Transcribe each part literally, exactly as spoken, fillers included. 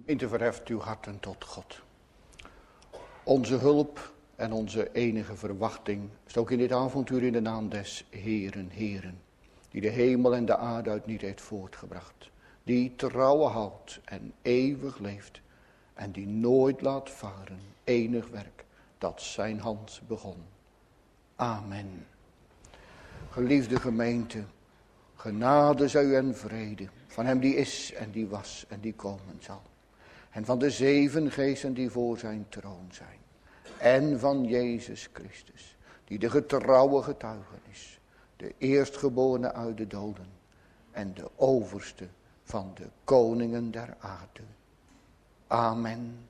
in te verheft uw harten tot God. Onze hulp en onze enige verwachting is ook in dit avontuur in de naam des Heeren, Heeren, die de hemel en de aarde uit niet heeft voortgebracht, die trouwe houdt en eeuwig leeft en die nooit laat varen enig werk dat zijn hand begon. Amen. Geliefde gemeente, genade zij u en vrede van hem die is en die was en die komen zal. En van de zeven geesten die voor zijn troon zijn. En van Jezus Christus, die de getrouwe getuige is. De eerstgeborene uit de doden. En de overste van de koningen der aarde. Amen.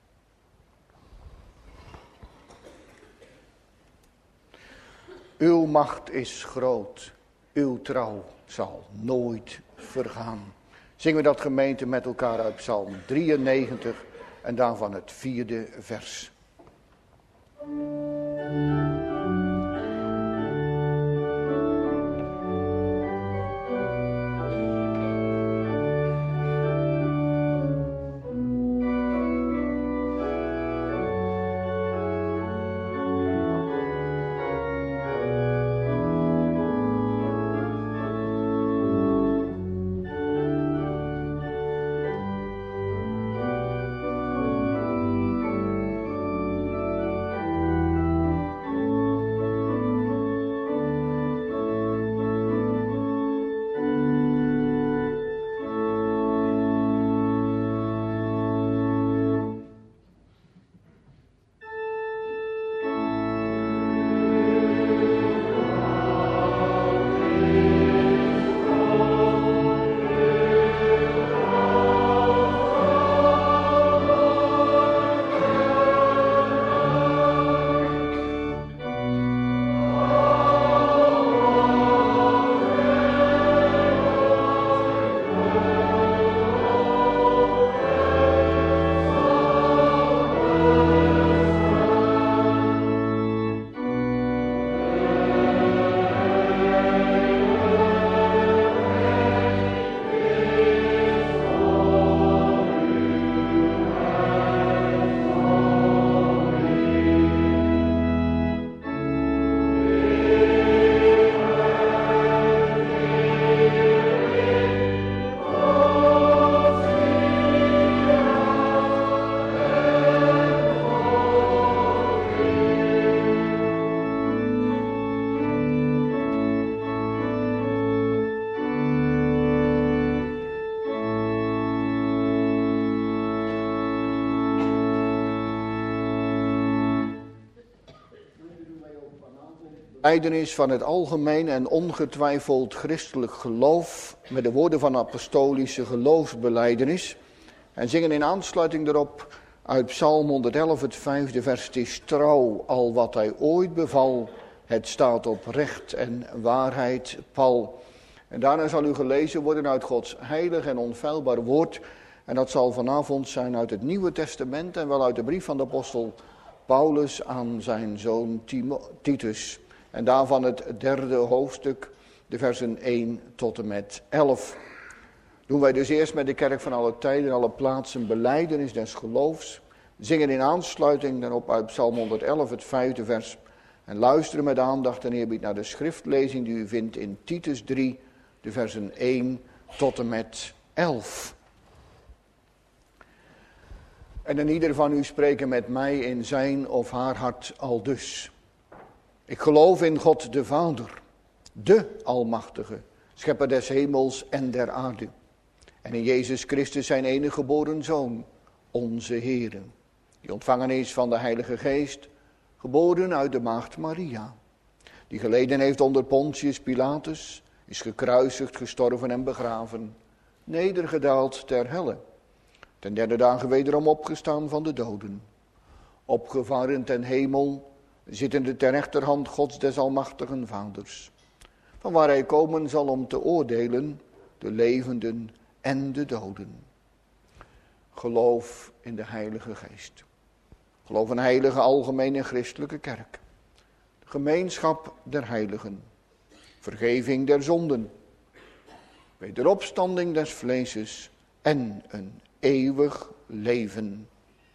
Uw macht is groot. Uw trouw zal nooit vergaan. Zingen we dat gemeente met elkaar uit Psalm drieënnegentig en daarvan het vierde vers. Belijdenis van het algemeen en ongetwijfeld christelijk geloof met de woorden van apostolische geloofsbelijdenis. En zingen in aansluiting daarop uit Psalm honderdelf het vijfde vers. Het is trouw al wat hij ooit beval, het staat op recht en waarheid, Paul. En daarna zal u gelezen worden uit Gods heilig en onfeilbaar woord. En dat zal vanavond zijn uit het Nieuwe Testament en wel uit de brief van de apostel Paulus aan zijn zoon Titus. En daarvan het derde hoofdstuk, de versen één tot en met elf. Doen wij dus eerst met de kerk van alle tijden, alle plaatsen, belijdenis des geloofs. Zingen in aansluiting daarop uit Psalm honderdelf het vijfde vers. En luisteren met aandacht en eerbied naar de schriftlezing die u vindt in Titus drie, de versen één tot en met elf. En dan ieder van u spreken met mij in zijn of haar hart aldus. Ik geloof in God de Vader, de Almachtige, schepper des hemels en der aarde. En in Jezus Christus zijn enige geboren Zoon, onze Heere, die ontvangen is van de Heilige Geest, geboren uit de maagd Maria, die geleden heeft onder Pontius Pilatus, is gekruisigd, gestorven en begraven, nedergedaald ter helle, ten derde dagen wederom opgestaan van de doden, opgevaren ten hemel, zittende ter rechterhand Gods des almachtigen Vaders, van waar hij komen zal om te oordelen de levenden en de doden. Geloof in de Heilige Geest. Geloof in een heilige algemene christelijke kerk. Gemeenschap der heiligen. Vergeving der zonden. Wederopstanding des vleeses en een eeuwig leven.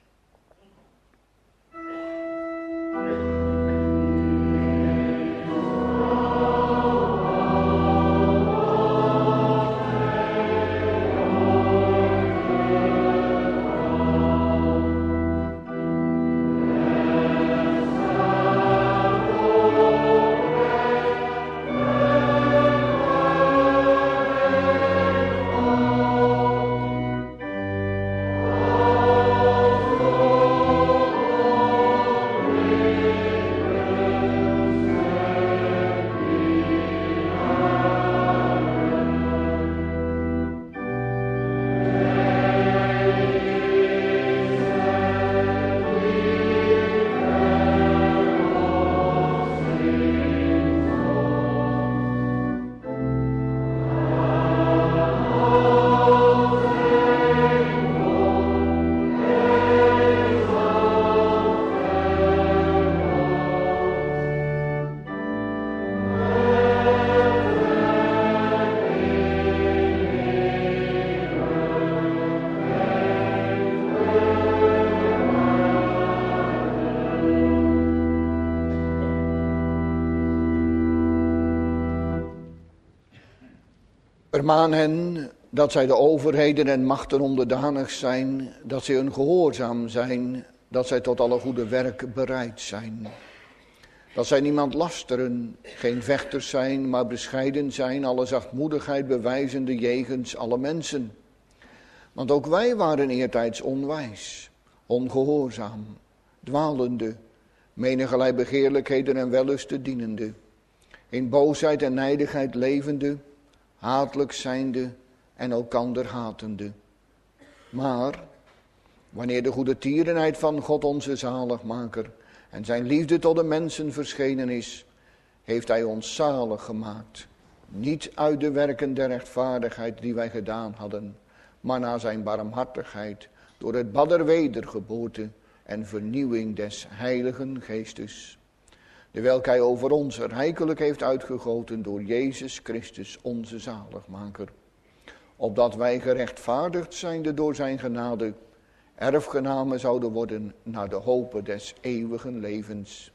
Vermaan hen dat zij de overheden en machten onderdanig zijn, dat zij hun gehoorzaam zijn, dat zij tot alle goede werk bereid zijn. Dat zij niemand lasteren, geen vechters zijn, maar bescheiden zijn, alle zachtmoedigheid bewijzende jegens alle mensen. Want ook wij waren eertijds onwijs, ongehoorzaam, dwalende, menigerlei begeerlijkheden en wellusten dienende, in boosheid en nijdigheid levende, hatelijk zijnde en elkander hatende. Maar wanneer de goede tierenheid van God onze zaligmaker en zijn liefde tot de mensen verschenen is, heeft hij ons zalig gemaakt. Niet uit de werken der rechtvaardigheid die wij gedaan hadden, maar naar zijn barmhartigheid, door het bad der wedergeboorte en vernieuwing des heiligen geestes, dewelke hij over ons rijkelijk heeft uitgegoten door Jezus Christus onze zaligmaker, opdat wij gerechtvaardigd zijnde door zijn genade erfgenamen zouden worden naar de hope des eeuwigen levens.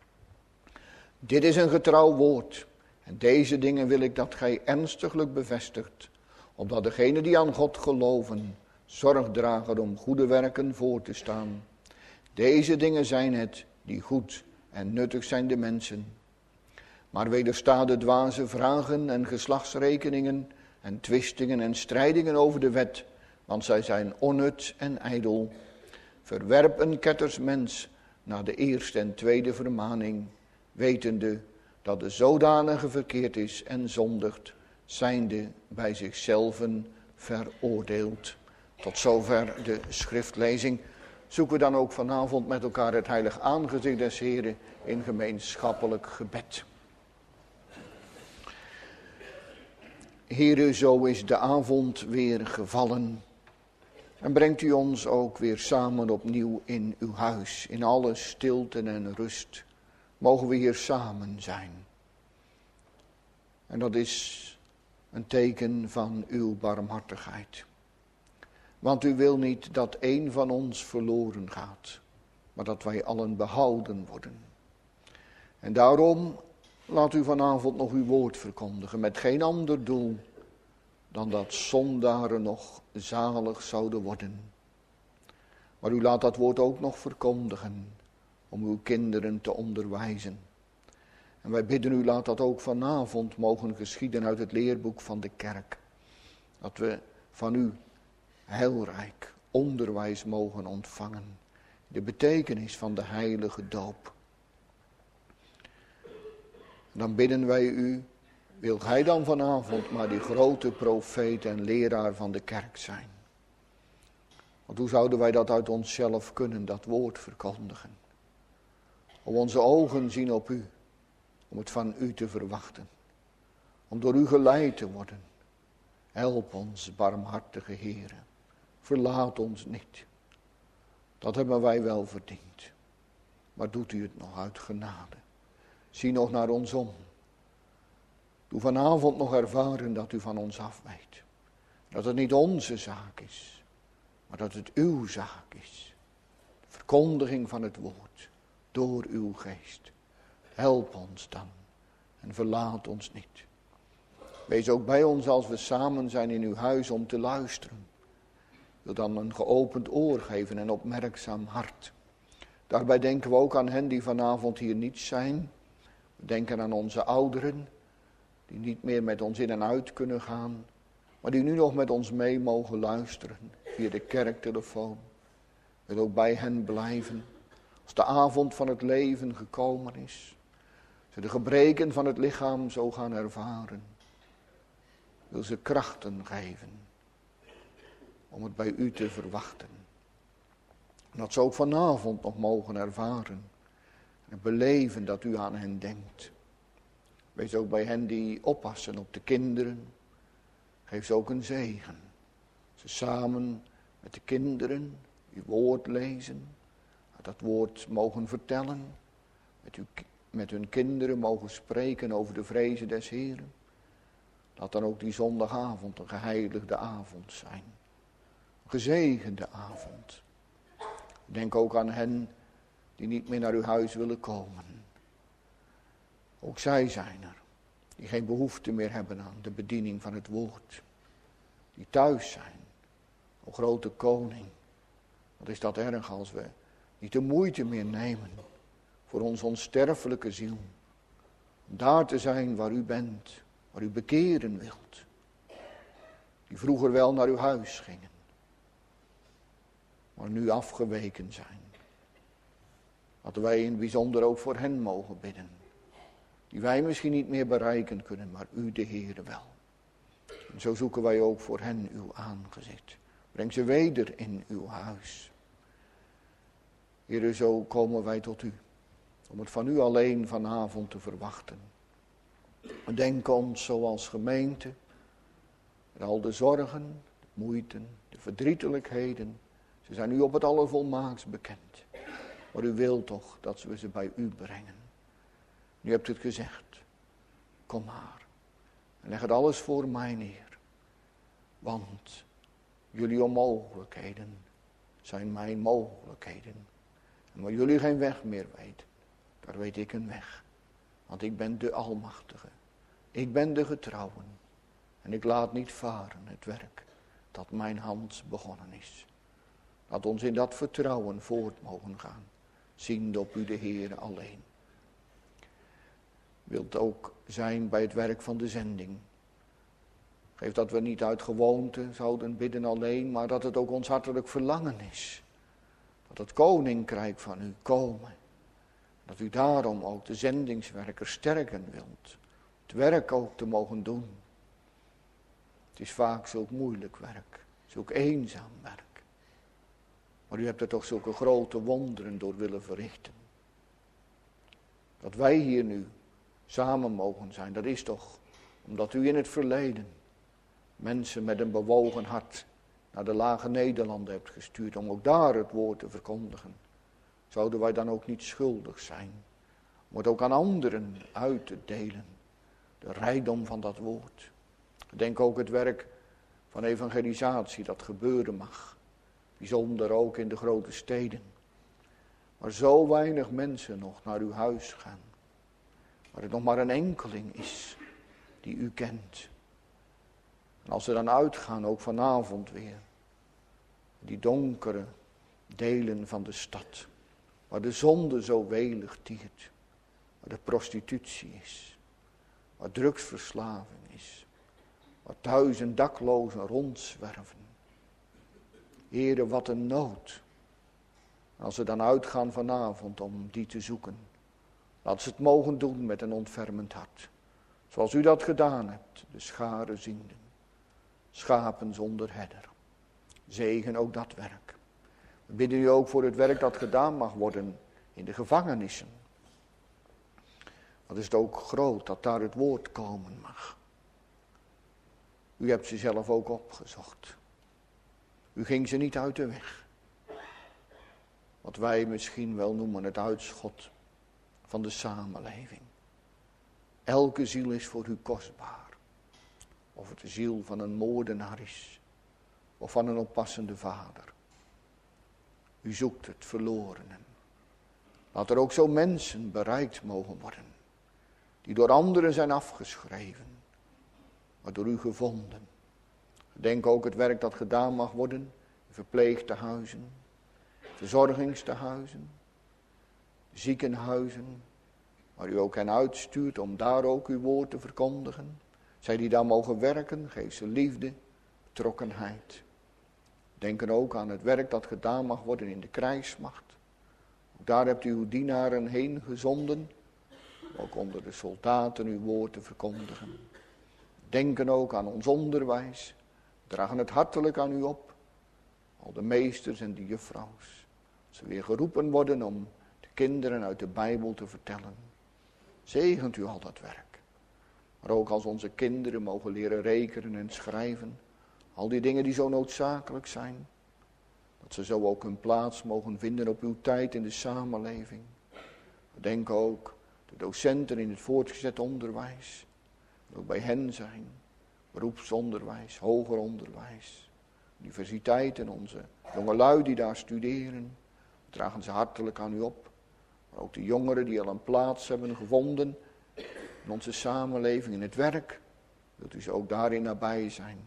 Dit is een getrouw woord, en deze dingen wil ik dat gij ernstiglijk bevestigt, opdat degenen die aan God geloven zorg dragen om goede werken voor te staan. Deze dingen zijn het die goed en nuttig zijn de mensen. Maar wedersta de dwaze vragen en geslachtsrekeningen en twistingen en strijdingen over de wet, want zij zijn onnut en ijdel. Verwerp een kettersmens naar de eerste en tweede vermaning, wetende dat de zodanige verkeerd is en zondigt, zijnde bij zichzelven veroordeeld. Tot zover de schriftlezing. Zoeken we dan ook vanavond met elkaar het heilig aangezicht des Heren in gemeenschappelijk gebed. Heere, zo is de avond weer gevallen. En brengt u ons ook weer samen opnieuw in uw huis. In alle stilte en rust mogen we hier samen zijn. En dat is een teken van uw barmhartigheid. Want u wil niet dat één van ons verloren gaat, maar dat wij allen behouden worden. En daarom laat u vanavond nog uw woord verkondigen, met geen ander doel dan dat zondaren nog zalig zouden worden. Maar u laat dat woord ook nog verkondigen, om uw kinderen te onderwijzen. En wij bidden u, laat dat ook vanavond mogen geschieden uit het leerboek van de kerk. Dat we van u heilrijk onderwijs mogen ontvangen. De betekenis van de heilige doop. Dan bidden wij u, wil gij dan vanavond maar die grote profeet en leraar van de kerk zijn. Want hoe zouden wij dat uit onszelf kunnen, dat woord verkondigen? Om onze ogen zien op u, om het van u te verwachten. Om door u geleid te worden. Help ons, barmhartige Heere. Verlaat ons niet. Dat hebben wij wel verdiend. Maar doet u het nog uit genade. Zie nog naar ons om. Doe vanavond nog ervaren dat u van ons afwijkt. Dat het niet onze zaak is, maar dat het uw zaak is. De verkondiging van het woord, door uw geest. Help ons dan en verlaat ons niet. Wees ook bij ons als we samen zijn in uw huis om te luisteren. Wil dan een geopend oor geven en opmerkzaam hart. Daarbij denken we ook aan hen die vanavond hier niet zijn. We denken aan onze ouderen, die niet meer met ons in en uit kunnen gaan, maar die nu nog met ons mee mogen luisteren via de kerktelefoon. Wil ook bij hen blijven, als de avond van het leven gekomen is. Ze de gebreken van het lichaam zo gaan ervaren. Wil ze krachten geven om het bij u te verwachten. En dat ze ook vanavond nog mogen ervaren en beleven dat u aan hen denkt. Wees ook bij hen die oppassen op de kinderen. Geef ze ook een zegen. Ze samen met de kinderen uw woord lezen. Dat woord mogen vertellen. Met, uw, met hun kinderen mogen spreken over de vrezen des Heren. Laat dan ook die zondagavond een geheiligde avond zijn. Een gezegende avond. Denk ook aan hen die niet meer naar uw huis willen komen. Ook zij zijn er. Die geen behoefte meer hebben aan de bediening van het woord. Die thuis zijn. O grote koning. Wat is dat erg als we niet de moeite meer nemen. Voor onze onsterfelijke ziel. Om daar te zijn waar u bent. Waar u bekeren wilt. Die vroeger wel naar uw huis gingen. Maar nu afgeweken zijn. Dat wij in het bijzonder ook voor hen mogen bidden. Die wij misschien niet meer bereiken kunnen, maar u de Heere wel. En zo zoeken wij ook voor hen uw aangezicht. Breng ze weder in uw huis. Heere, zo komen wij tot u. Om het van u alleen vanavond te verwachten. Denk ons zoals gemeente. Met al de zorgen, de moeiten, de verdrietelijkheden. Ze zijn u op het allervolmaakst bekend. Maar u wilt toch dat we ze bij u brengen. U hebt het gezegd. Kom maar. En leg het alles voor mij neer. Want jullie onmogelijkheden zijn mijn mogelijkheden. En waar jullie geen weg meer weten, daar weet ik een weg. Want ik ben de Almachtige. Ik ben de Getrouwe. En ik laat niet varen het werk dat mijn hand begonnen is. Laat ons in dat vertrouwen voort mogen gaan. Ziende op u de Heer alleen. Wilt ook zijn bij het werk van de zending. Geef dat we niet uit gewoonte zouden bidden alleen, maar dat het ook ons hartelijk verlangen is. Dat het koninkrijk van u komen. Dat u daarom ook de zendingswerkers sterken wilt. Het werk ook te mogen doen. Het is vaak zulk moeilijk werk. Zulk eenzaam werk. Maar u hebt er toch zulke grote wonderen door willen verrichten. Dat wij hier nu samen mogen zijn, dat is toch omdat u in het verleden mensen met een bewogen hart naar de lage Nederlanden hebt gestuurd om ook daar het woord te verkondigen. Zouden wij dan ook niet schuldig zijn om het ook aan anderen uit te delen, de rijkdom van dat woord. Denk ook het werk van evangelisatie dat gebeuren mag, bijzonder ook in de grote steden. Waar zo weinig mensen nog naar uw huis gaan. Waar het nog maar een enkeling is die u kent. En als ze dan uitgaan, ook vanavond weer. Die donkere delen van de stad. Waar de zonde zo welig tiert. Waar de prostitutie is. Waar drugsverslaving is. Waar duizend daklozen rondzwerven. Heere, wat een nood. En als ze dan uitgaan vanavond om die te zoeken. Laat ze het mogen doen met een ontfermend hart. Zoals u dat gedaan hebt, de scharen zienden. Schapen zonder herder. Zegen ook dat werk. We bidden u ook voor het werk dat gedaan mag worden in de gevangenissen. Wat is het ook groot dat daar het woord komen mag. U hebt ze zelf ook opgezocht. U ging ze niet uit de weg. Wat wij misschien wel noemen het uitschot van de samenleving. Elke ziel is voor u kostbaar. Of het de ziel van een moordenaar is. Of van een oppassende vader. U zoekt het verlorenen. Laat er ook zo mensen bereikt mogen worden, die door anderen zijn afgeschreven, maar door u gevonden. Denk ook het werk dat gedaan mag worden in verpleegtehuizen, verzorgingstehuizen, ziekenhuizen, waar u ook hen uitstuurt om daar ook uw woord te verkondigen. Zij die daar mogen werken, geef ze liefde, betrokkenheid. Denk ook aan het werk dat gedaan mag worden in de krijgsmacht. Ook daar hebt u uw dienaren heen gezonden, om ook onder de soldaten uw woord te verkondigen. Denken ook aan ons onderwijs, dragen het hartelijk aan u op, al de meesters en de juffrouws. Als ze weer geroepen worden om de kinderen uit de Bijbel te vertellen. Zegent u al dat werk. Maar ook als onze kinderen mogen leren rekenen en schrijven. Al die dingen die zo noodzakelijk zijn. Dat ze zo ook hun plaats mogen vinden op uw tijd in de samenleving. Denk ook de docenten in het voortgezet onderwijs. Ook bij hen zijn. Beroepsonderwijs, hoger onderwijs. Universiteiten, onze jongelui die daar studeren. We dragen ze hartelijk aan u op. Maar ook de jongeren die al een plaats hebben gevonden in onze samenleving, in het werk. Wilt u ze ook daarin nabij zijn.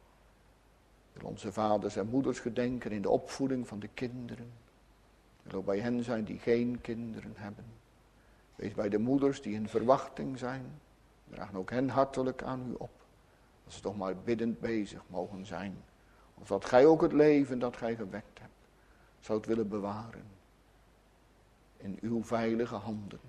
Wil onze vaders en moeders gedenken in de opvoeding van de kinderen. Wil ook bij hen zijn die geen kinderen hebben. Wees bij de moeders die in verwachting zijn. Draag ook hen hartelijk aan u op. Dat ze toch maar biddend bezig mogen zijn. Of dat gij ook het leven dat gij gewekt hebt, zou het willen bewaren. In uw veilige handen.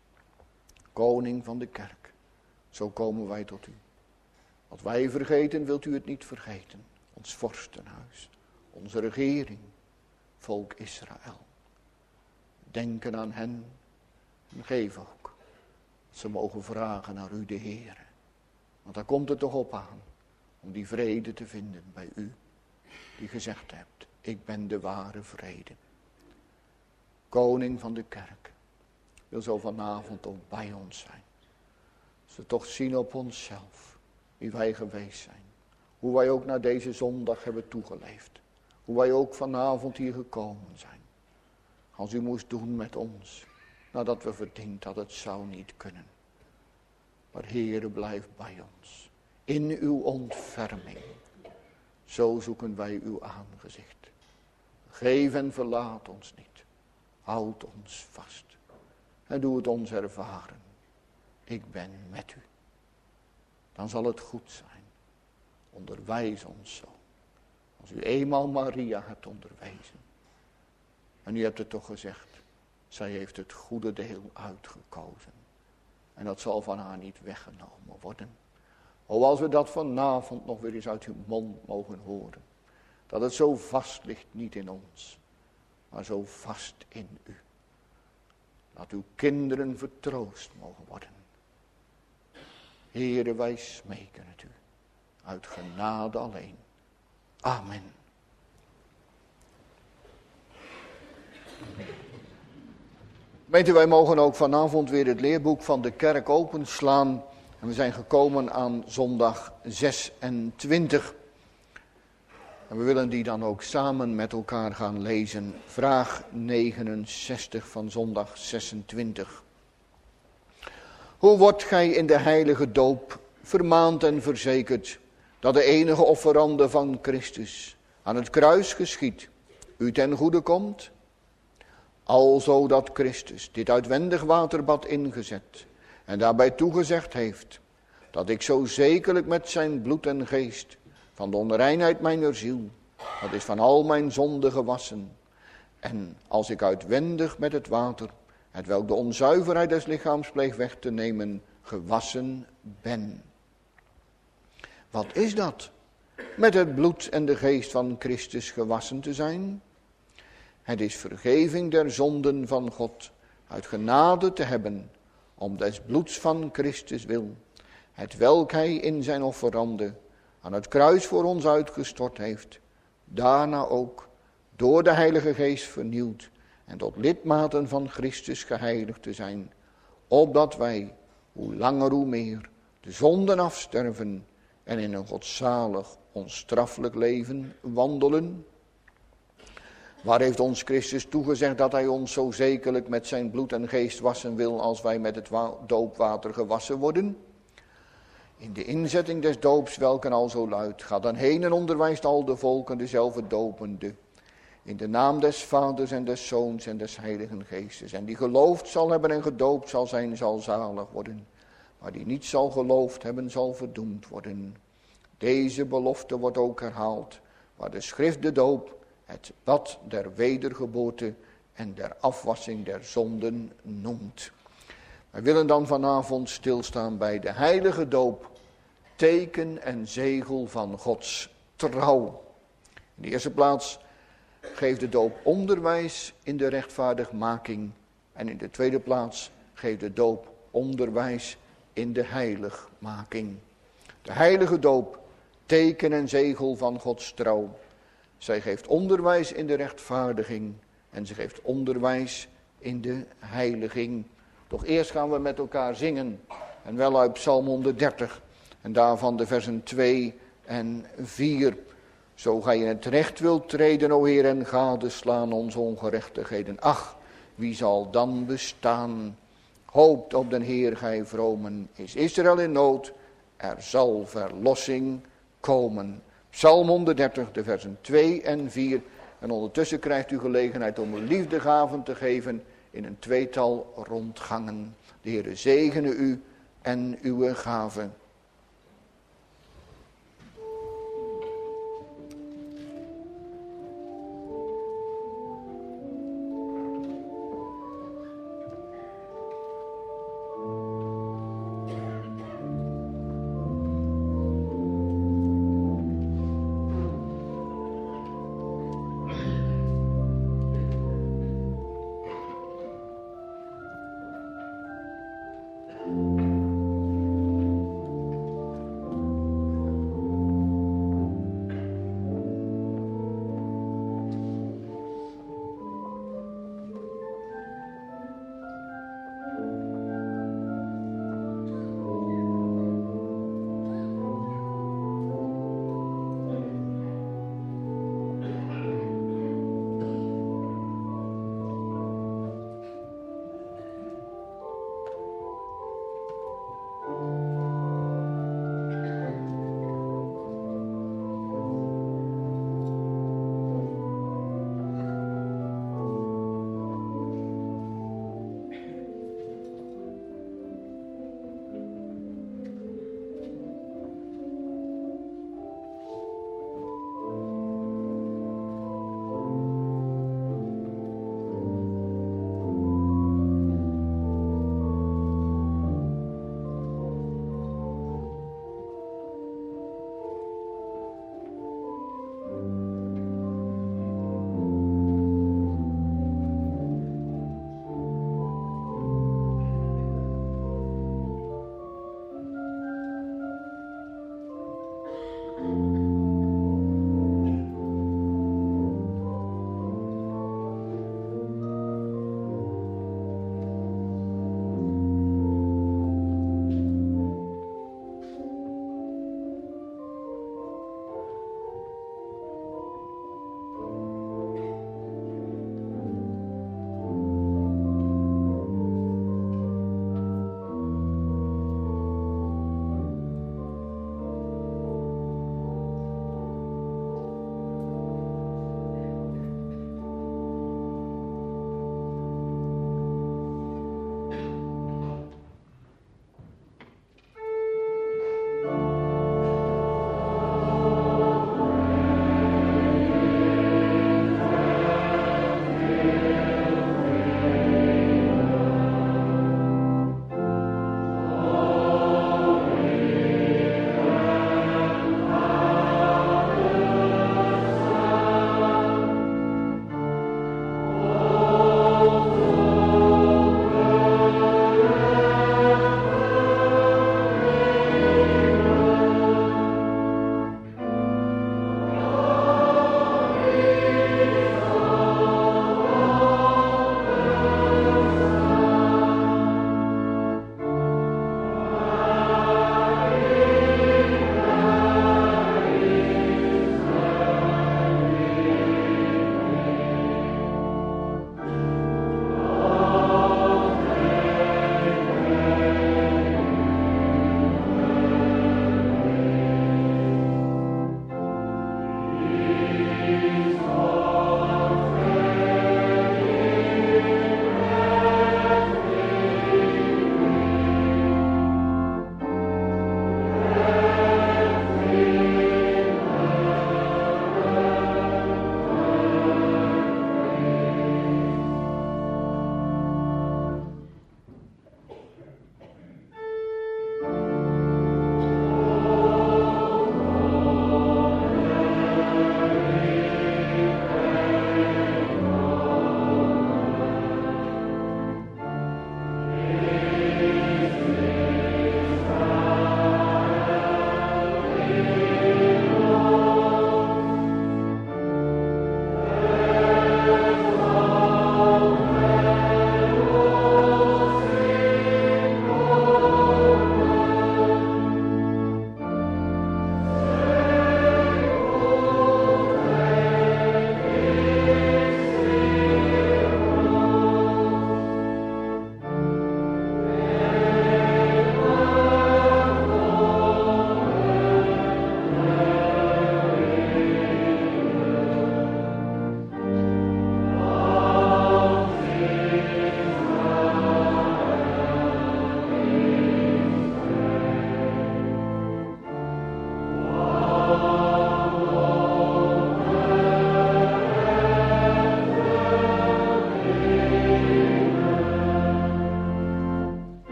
Koning van de kerk. Zo komen wij tot u. Wat wij vergeten, wilt u het niet vergeten. Ons vorstenhuis. Onze regering. Volk Israël. Denken aan hen. En geef ook. Dat ze mogen vragen naar u de Heere. Want daar komt het toch op aan. Om die vrede te vinden bij u. Die gezegd hebt. Ik ben de ware vrede. Koning van de kerk. Wil zo vanavond ook bij ons zijn. Ze toch zien op onszelf. Wie wij geweest zijn. Hoe wij ook naar deze zondag hebben toegeleefd. Hoe wij ook vanavond hier gekomen zijn. Als u moest doen met ons. Nadat we verdiend dat het zou niet kunnen. Maar Heere, blijf bij ons. In uw ontferming. Zo zoeken wij uw aangezicht. Geef en verlaat ons niet. Houd ons vast. En doe het ons ervaren. Ik ben met u. Dan zal het goed zijn. Onderwijs ons zo. Als u eenmaal Maria hebt onderwezen. En u hebt het toch gezegd. Zij heeft het goede deel uitgekozen. En dat zal van haar niet weggenomen worden. O, als we dat vanavond nog weer eens uit uw mond mogen horen. Dat het zo vast ligt niet in ons. Maar zo vast in u. Laat uw kinderen vertroost mogen worden. Heere, wij smeken het u. Uit genade alleen. Amen. Weet u, wij mogen ook vanavond weer het leerboek van de kerk openslaan. En we zijn gekomen aan zondag zesentwintig. En we willen die dan ook samen met elkaar gaan lezen. Vraag negenenzestig van zondag zesentwintig. Hoe wordt gij in de heilige doop vermaand en verzekerd dat de enige offerande van Christus aan het kruis geschiet, u ten goede komt? Alzo dat Christus dit uitwendig waterbad ingezet en daarbij toegezegd heeft, dat ik zo zekerlijk met zijn bloed en geest van de onreinheid mijner ziel, dat is van al mijn zonden gewassen, en als ik uitwendig met het water, hetwelk de onzuiverheid des lichaams pleegt weg te nemen, gewassen ben. Wat is dat? Met het bloed en de geest van Christus gewassen te zijn? Het is vergeving der zonden van God, uit genade te hebben, om des bloeds van Christus wil, hetwelk hij in zijn offerande aan het kruis voor ons uitgestort heeft, daarna ook door de Heilige Geest vernieuwd en tot lidmaten van Christus geheiligd te zijn, opdat wij, hoe langer hoe meer, de zonden afsterven en in een godzalig, onstraffelijk leven wandelen. Waar heeft ons Christus toegezegd dat hij ons zo zekerlijk met zijn bloed en geest wassen wil als wij met het doopwater gewassen worden? In de inzetting des doops, welke al zo luidt, ga dan heen en onderwijst al de volken dezelfde dopende. In de naam des Vaders en des Zoons en des Heiligen Geestes. En die geloofd zal hebben en gedoopt zal zijn, zal zalig worden. Maar die niet zal geloofd hebben, zal verdoemd worden. Deze belofte wordt ook herhaald, waar de schrift de doop, het bad der wedergeboorte en der afwassing der zonden noemt. Wij willen dan vanavond stilstaan bij de heilige doop, teken en zegel van Gods trouw. In de eerste plaats geeft de doop onderwijs in de rechtvaardigmaking. En in de tweede plaats geeft de doop onderwijs in de heiligmaking. De heilige doop, teken en zegel van Gods trouw. Zij geeft onderwijs in de rechtvaardiging en ze geeft onderwijs in de heiliging. Doch eerst gaan we met elkaar zingen, en wel uit Psalm honderddertig, en daarvan de versen twee en vier. Zo gij in het recht wilt treden, o Heer, en gadeslaan onze ongerechtigheden. Ach, wie zal dan bestaan? Hoopt op den Heer, gij vromen. Is Israël in nood? Er zal verlossing komen. Psalm honderddertig, de versen twee en vier. En ondertussen krijgt u gelegenheid om liefdegaven te geven in een tweetal rondgangen. De Heere zegene u en uw gaven.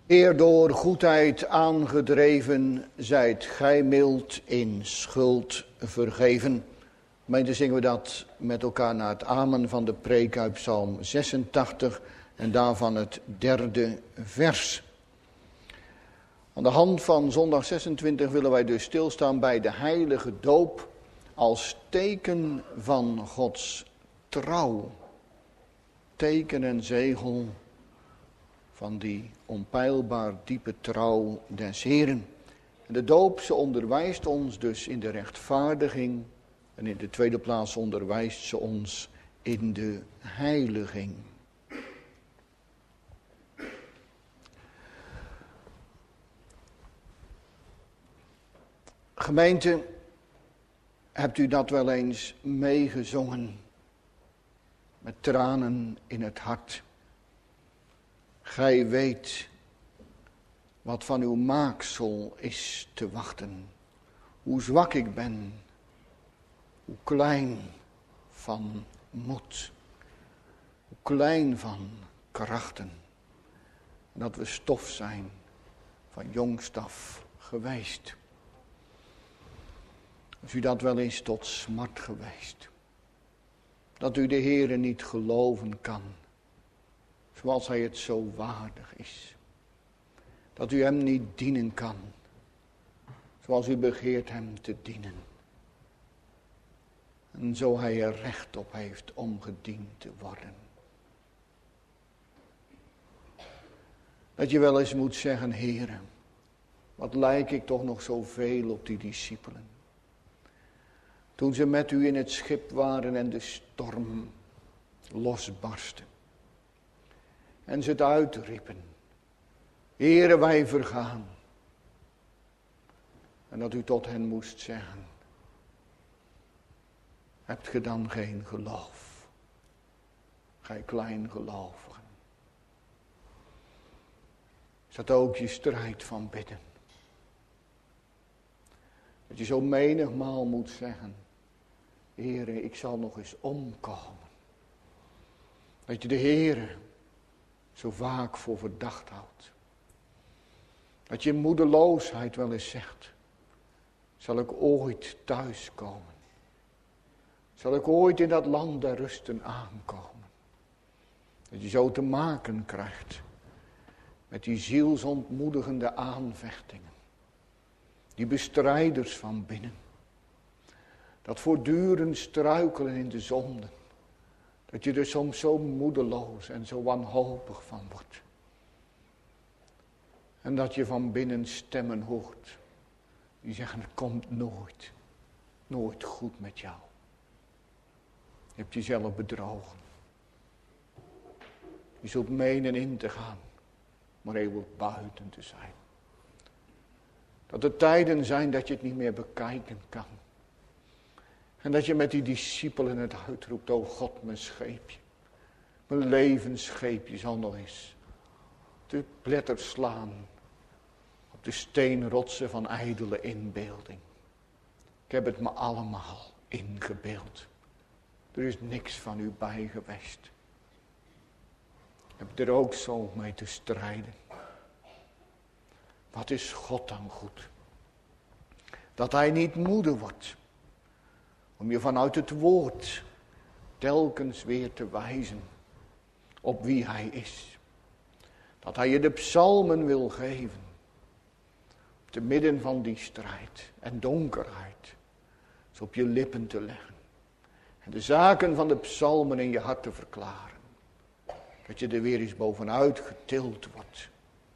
Eer door goedheid aangedreven, zijt gij mild in schuld vergeven. Gemeente, zingen we dat met elkaar naar het amen van de preek uit Psalm zesentachtig en daarvan het derde vers. Aan de hand van zondag zesentwintig willen wij dus stilstaan bij de heilige doop als teken van Gods trouw. Teken en zegel van die onpeilbaar diepe trouw des Heren. En de doop, ze onderwijst ons dus in de rechtvaardiging. En in de tweede plaats onderwijst ze ons in de heiliging. Gemeente, hebt u dat wel eens meegezongen? Met tranen in het hart. Gij weet wat van uw maaksel is te wachten. Hoe zwak ik ben. Hoe klein van moed. Hoe klein van krachten. Dat we stof zijn van jongst af geweest. Is u dat wel eens tot smart geweest? Dat u de Heere niet geloven kan. Zoals hij het zo waardig is. Dat u hem niet dienen kan. Zoals u begeert hem te dienen. En zo hij er recht op heeft om gediend te worden. Dat je wel eens moet zeggen, Heere, wat lijk ik toch nog zoveel op die discipelen. Toen ze met u in het schip waren en de storm losbarstte. En ze het uitriepen. Heere, wij vergaan. En dat u tot hen moest zeggen. Hebt ge dan geen geloof? Gij kleingelovigen. Is dat ook je strijd van bidden? Dat je zo menigmaal moet zeggen. Heere, ik zal nog eens omkomen. Dat je de Heere zo vaak voor verdacht houdt. Dat je in moedeloosheid wel eens zegt. Zal ik ooit thuiskomen? Zal ik ooit in dat land der rusten aankomen? Dat je zo te maken krijgt met die zielsontmoedigende aanvechtingen. Die bestrijders van binnen. Dat voortdurend struikelen in de zonden. Dat je er soms zo moedeloos en zo wanhopig van wordt. En dat je van binnen stemmen hoort. Die zeggen, het komt nooit, nooit goed met jou. Je hebt jezelf bedrogen. Je zult menen in te gaan, maar eeuwig buiten te zijn. Dat er tijden zijn dat je het niet meer bekijken kan. En dat je met die discipelen het uitroept, o God, mijn scheepje. Mijn levensscheepje zal nog eens te pletter slaan op de steenrotsen van ijdele inbeelding. Ik heb het me allemaal ingebeeld. Er is niks van u bij geweest. Ik heb er ook zo mee te strijden. Wat is God dan goed? Dat hij niet moede wordt. Om je vanuit het woord telkens weer te wijzen op wie hij is. Dat hij je de psalmen wil geven. Te midden van die strijd en donkerheid. Ze op je lippen te leggen. En de zaken van de psalmen in je hart te verklaren. Dat je er weer eens bovenuit getild wordt.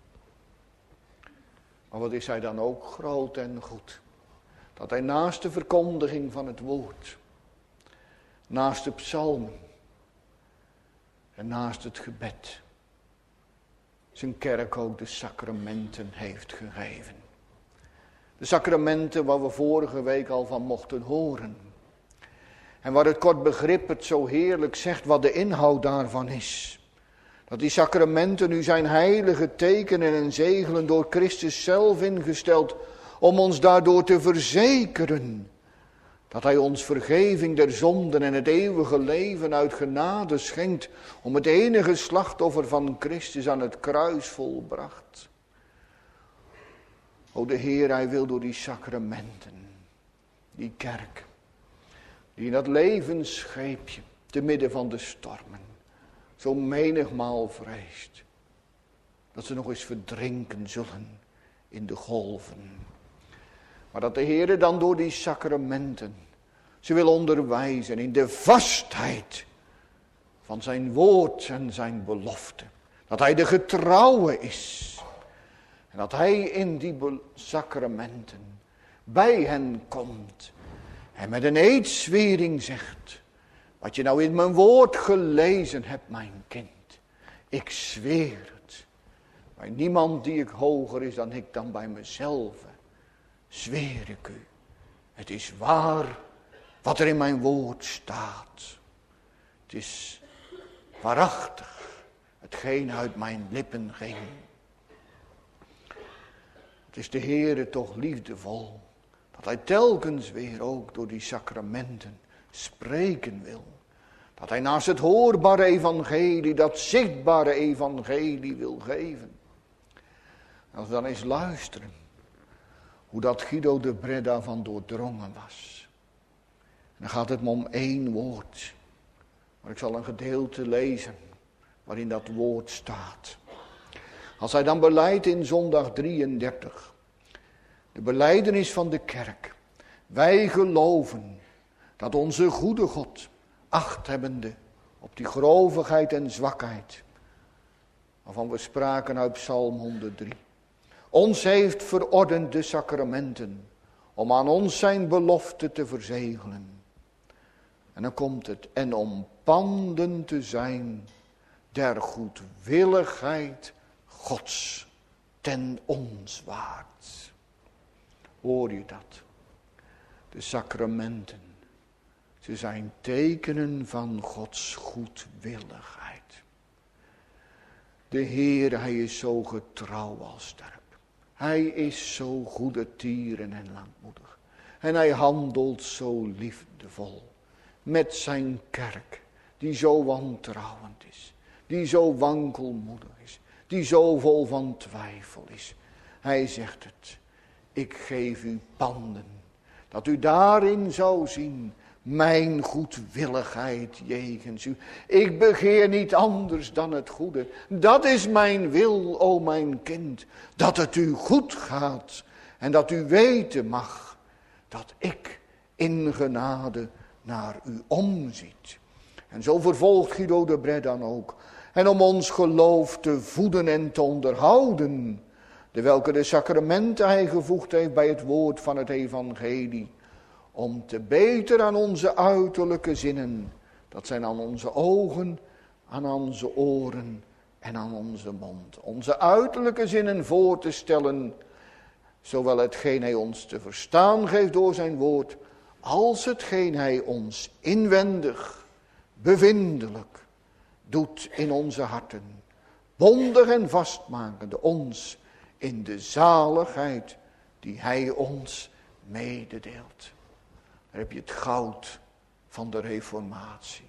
Maar wat is hij dan ook groot en goed. Dat hij naast de verkondiging van het woord. Naast de psalmen. En naast het gebed. Zijn kerk ook de sacramenten heeft gegeven. De sacramenten waar we vorige week al van mochten horen. En waar het kort begrip het zo heerlijk zegt wat de inhoud daarvan is. Dat die sacramenten nu zijn heilige tekenen en zegelen door Christus zelf ingesteld. Om ons daardoor te verzekeren. Dat hij ons vergeving der zonden en het eeuwige leven uit genade schenkt. Om het enige slachtoffer van Christus aan het kruis volbracht. O, de Heer, hij wil door die sacramenten, die kerk, die in dat levensscheepje, te midden van de stormen, zo menigmaal vreest, dat ze nog eens verdrinken zullen in de golven. Maar dat de Heer dan door die sacramenten ze wil onderwijzen in de vastheid van zijn woord en zijn belofte. Dat hij de getrouwe is. En dat hij in die sacramenten bij hen komt. En met een eedzwering zegt. Wat je nou in mijn woord gelezen hebt, mijn kind. Ik zweer het. Bij niemand die ik hoger is dan ik, dan bij mezelf. Zweer ik u. Het is waar wat er in mijn woord staat. Het is waarachtig. Hetgeen uit mijn lippen ging. Het is de Heere toch liefdevol. Dat hij telkens weer ook door die sacramenten spreken wil. Dat hij naast het hoorbare evangelie, dat zichtbare evangelie wil geven. En als we dan eens luisteren. Hoe dat Guido de Breda van doordrongen was. En dan gaat het me om één woord. Maar ik zal een gedeelte lezen. Waarin dat woord staat. Als hij dan belijdt in zondag drieëndertig. De belijdenis van de kerk. Wij geloven dat onze goede God, acht hebbende op die grovigheid en zwakheid, waarvan we spraken uit Psalm honderddrie, ons heeft verordend de sacramenten, om aan ons zijn belofte te verzegelen. En dan komt het, en om panden te zijn der goedwilligheid Gods ten onzwaard. Hoor je dat? De sacramenten, ze zijn tekenen van Gods goedwilligheid. De Heer, hij is zo getrouw als sterk. Hij is zo goedertieren en langmoedig. En hij handelt zo liefdevol met zijn kerk, die zo wantrouwend is, die zo wankelmoedig is, die zo vol van twijfel is. Hij zegt het, ik geef u panden, dat u daarin zou zien mijn goedwilligheid jegens u. Ik begeer niet anders dan het goede. Dat is mijn wil, o mijn kind, dat het u goed gaat en dat u weten mag dat ik in genade naar u omziet. En zo vervolgt Guido de Breda dan ook. En om ons geloof te voeden en te onderhouden, de welke de sacramenten hij gevoegd heeft bij het woord van het evangelie, om te beter aan onze uiterlijke zinnen, dat zijn aan onze ogen, aan onze oren en aan onze mond, onze uiterlijke zinnen voor te stellen, zowel hetgeen hij ons te verstaan geeft door zijn woord, als hetgeen hij ons inwendig, bevindelijk doet in onze harten, bondig en vastmakende ons in de zaligheid die hij ons mededeelt. Daar heb je het goud van de reformatie.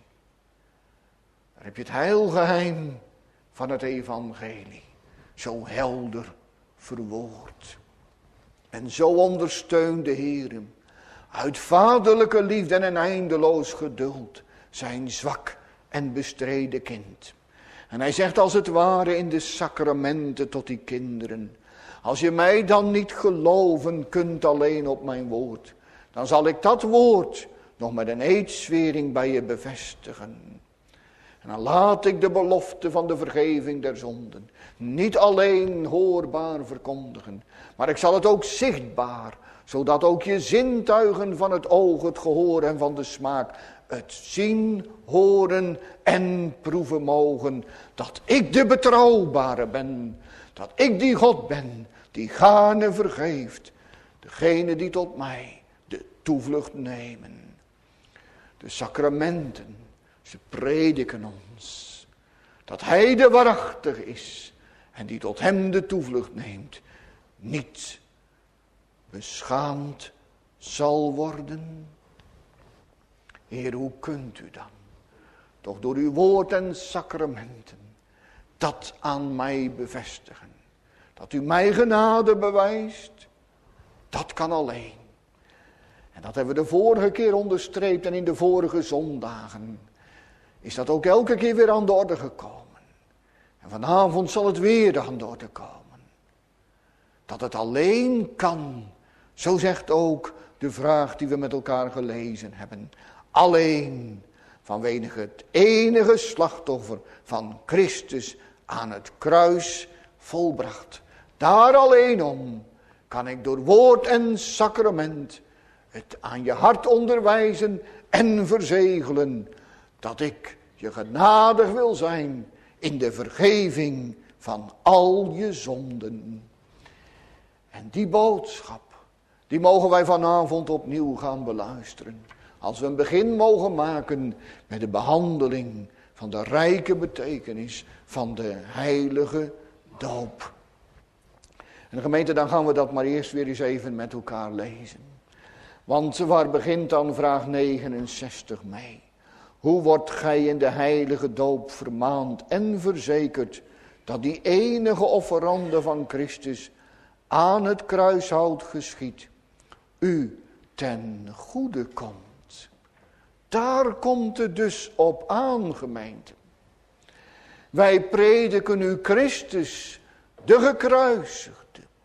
Daar heb je het heilgeheim van het evangelie. Zo helder verwoord. En zo ondersteunt de Heer hem uit vaderlijke liefde en een eindeloos geduld zijn zwak en bestreden kind. En hij zegt als het ware in de sacramenten tot die kinderen: als je mij dan niet geloven kunt alleen op mijn woord, dan zal ik dat woord nog met een eedzwering bij je bevestigen. En dan laat ik de belofte van de vergeving der zonden niet alleen hoorbaar verkondigen, maar ik zal het ook zichtbaar, zodat ook je zintuigen van het oog, het gehoor en van de smaak het zien, horen en proeven mogen, dat ik de betrouwbare ben, dat ik die God ben, die gaarne vergeeft, degene die tot mij de toevlucht nemen. De sacramenten, ze prediken ons, dat hij de waarachtige is en die tot hem de toevlucht neemt, niet beschaamd zal worden. Heer, hoe kunt u dan, toch door uw woord en sacramenten, dat aan mij bevestigen. Dat u mij genade bewijst, Dat kan alleen. En dat hebben we de vorige keer onderstreept en in de vorige zondagen is dat ook elke keer weer aan de orde gekomen. En vanavond zal het weer aan de orde komen. Dat het alleen kan, zo zegt ook de vraag die we met elkaar gelezen hebben. Alleen vanwege het enige slachtoffer van Christus aan het kruis volbracht. Daar alleen om kan ik door woord en sacrament het aan je hart onderwijzen en verzegelen dat ik je genadig wil zijn in de vergeving van al je zonden. En die boodschap, die mogen wij vanavond opnieuw gaan beluisteren. Als we een begin mogen maken met de behandeling van de rijke betekenis van de heilige doop. En gemeente, dan gaan we dat maar eerst weer eens even met elkaar lezen. Want waar begint dan vraag negenenzestig mee? Hoe wordt gij in de heilige doop vermaand en verzekerd dat die enige offerande van Christus aan het kruishout geschiet, u ten goede komt. Daar komt het dus op aan, gemeente. Wij prediken u Christus, de gekruisigde.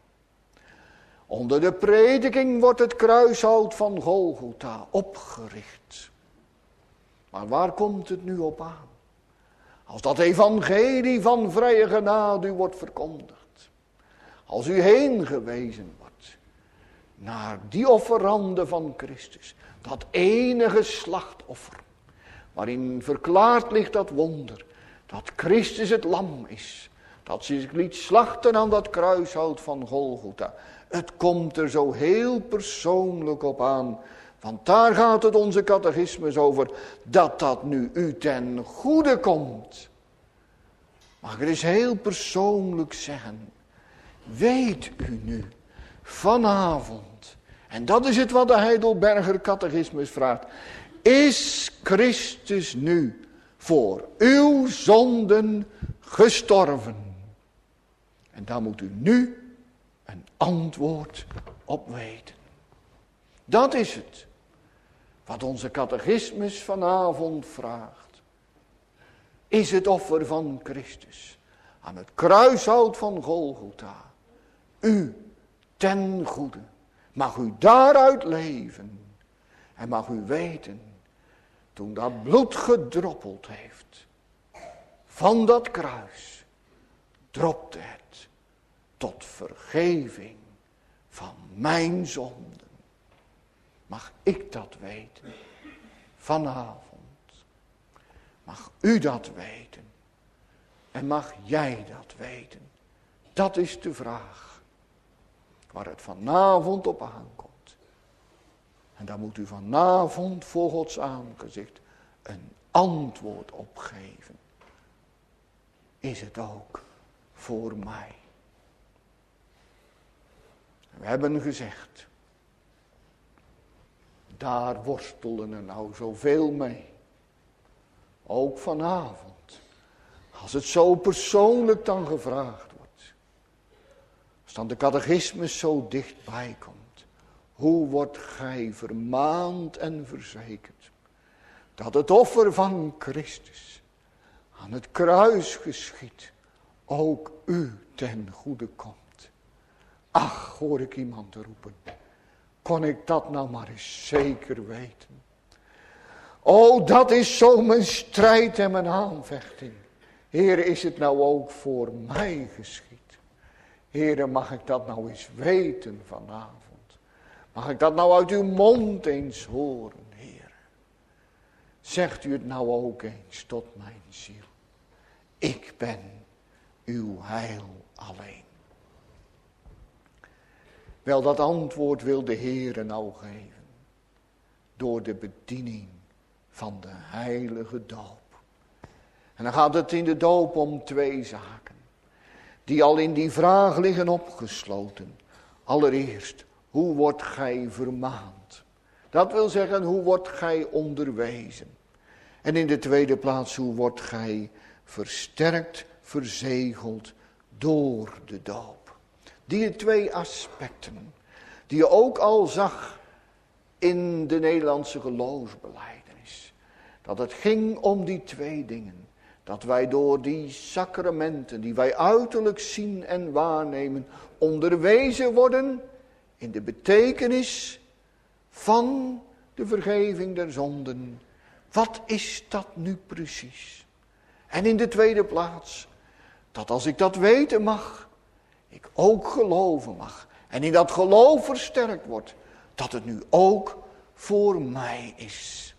Onder de prediking wordt het kruishout van Golgotha opgericht. Maar waar komt het nu op aan? Als dat evangelie van vrije genade u wordt verkondigd. Als u heen gewezen wordt naar die offerande van Christus. Dat enige slachtoffer. Waarin verklaard ligt dat wonder. Dat Christus het lam is. Dat ze zich liet slachten aan dat kruishout van Golgotha. Het komt er zo heel persoonlijk op aan. Want daar gaat het onze catechismus over. Dat dat nu u ten goede komt. Mag ik er eens heel persoonlijk zeggen. Weet u nu vanavond. En dat is het wat de Heidelberger catechismus vraagt. Is Christus nu voor uw zonden gestorven? En daar moet u nu een antwoord op weten. Dat is het. Wat onze catechismus vanavond vraagt. Is het offer van Christus aan het kruishout van Golgotha u ten goede? Mag u daaruit leven. En mag u weten, toen dat bloed gedroppeld heeft van dat kruis, dropte het tot vergeving van mijn zonden. Mag ik dat weten vanavond? Mag u dat weten? En mag jij dat weten? Dat is de vraag waar het vanavond op aankomt. En daar moet u vanavond voor Gods aangezicht een antwoord op geven. Is het ook voor mij? We hebben gezegd, daar worstelen er nou zoveel mee. Ook vanavond. Als het zo persoonlijk dan gevraagd wordt. Als dan de catechismus zo dichtbij komt. Hoe wordt gij vermaand en verzekerd. Dat het offer van Christus aan het kruis geschiet. Ook u ten goede komt. Ach, hoor ik iemand roepen. Kon ik dat nou maar eens zeker weten. Oh, dat is zo mijn strijd en mijn aanvechting. Heere, is het nou ook voor mij geschied? Heere, mag ik dat nou eens weten vanavond? Mag ik dat nou uit uw mond eens horen, Heere? Zegt u het nou ook eens tot mijn ziel. Ik ben uw heil alleen. Wel, dat antwoord wil de Heere nou geven. Door de bediening van de heilige doop. En dan gaat het in de doop om twee zaken. Die al in die vraag liggen opgesloten. Allereerst, hoe wordt gij vermaand? Dat wil zeggen, hoe wordt gij onderwezen? En in de tweede plaats, hoe wordt gij versterkt, verzegeld door de doop? Die twee aspecten, Die je ook al zag in de Nederlandse geloofsbelijdenis. Dat het ging om die twee dingen. Dat wij door die sacramenten die wij uiterlijk zien en waarnemen, onderwezen worden in de betekenis van de vergeving der zonden. Wat is dat nu precies? En in de tweede plaats, dat als ik dat weten mag, ik ook geloven mag. En in dat geloof versterkt wordt, dat het nu ook voor mij is.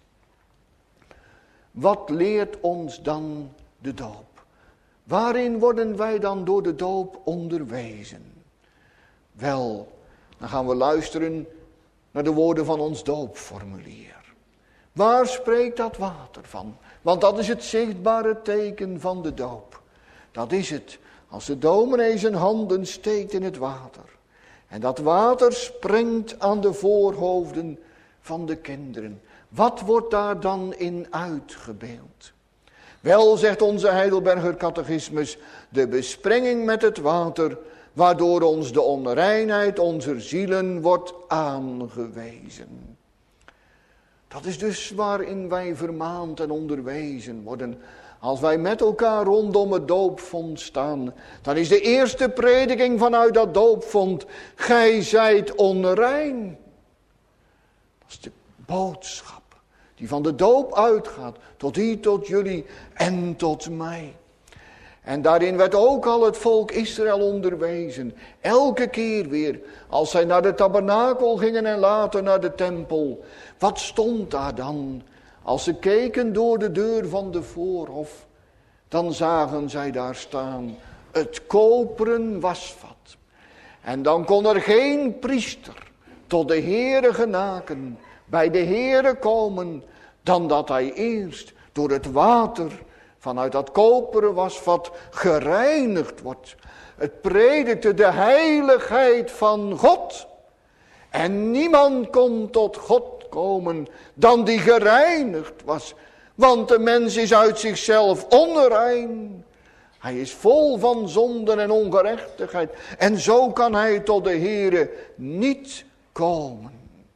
Wat leert ons dan de doop? Waarin worden wij dan door de doop onderwezen? Wel, dan gaan we luisteren naar de woorden van ons doopformulier. Waar spreekt dat water van? Want dat is het zichtbare teken van de doop. Dat is het, als de dominee zijn handen steekt in het water. En dat water springt aan de voorhoofden van de kinderen. Wat wordt daar dan in uitgebeeld? Wel, zegt onze Heidelberger catechismus, de besprenging met het water, waardoor ons de onreinheid onze zielen wordt aangewezen. Dat is dus waarin wij vermaand en onderwezen worden. Als wij met elkaar rondom het doopvond staan, dan is de eerste prediking vanuit dat doopvond: gij zijt onrein. Dat is de boodschap die van de doop uitgaat, tot u, tot jullie en tot mij. En daarin werd ook al het volk Israël onderwezen. Elke keer weer, als zij naar de tabernakel gingen en later naar de tempel. Wat stond daar dan? Als ze keken door de deur van de voorhof, dan zagen zij daar staan het koperen wasvat. En dan kon er geen priester tot de Heere genaken, bij de Heere komen, dan dat hij eerst door het water vanuit dat koperen wasvat gereinigd wordt. Het predikte de heiligheid van God. En niemand kon tot God komen dan die gereinigd was. Want de mens is uit zichzelf onrein. Hij is vol van zonden en ongerechtigheid. En zo kan hij tot de Heere niet komen.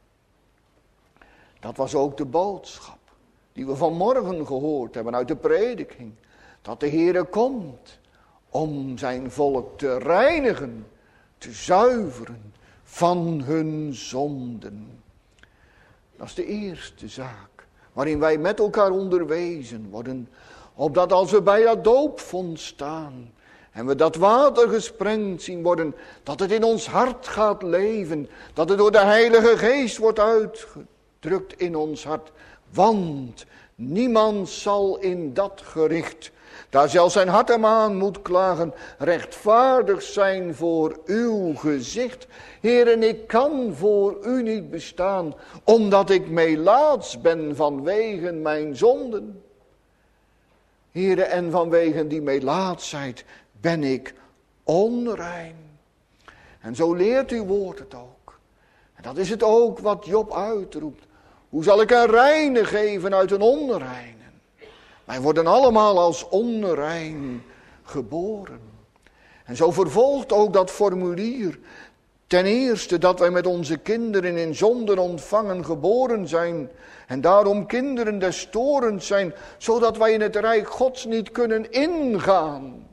Dat was ook de boodschap die we vanmorgen gehoord hebben uit de prediking. Dat de Heere komt om zijn volk te reinigen, te zuiveren van hun zonden. Dat is de eerste zaak waarin wij met elkaar onderwezen worden. Opdat als we bij dat doopvond staan en we dat water gesprengd zien worden, dat het in ons hart gaat leven. Dat het door de Heilige Geest wordt uitgedrukt in ons hart. Want niemand zal in dat gericht, daar zelfs zijn hart hem aan moet klagen, rechtvaardig zijn voor uw gezicht. Heeren, ik kan voor u niet bestaan, omdat ik melaats ben vanwege mijn zonden. Heeren, en vanwege die melaatsheid ben ik onrein. En zo leert uw woord het ook. En dat is het ook wat Job uitroept. Hoe zal ik een reine geven uit een onreine? Wij worden allemaal als onrein geboren. En zo vervolgt ook dat formulier. Ten eerste dat wij met onze kinderen in zonden ontvangen geboren zijn. En daarom kinderen des torens zijn. Zodat wij in het rijk Gods niet kunnen ingaan.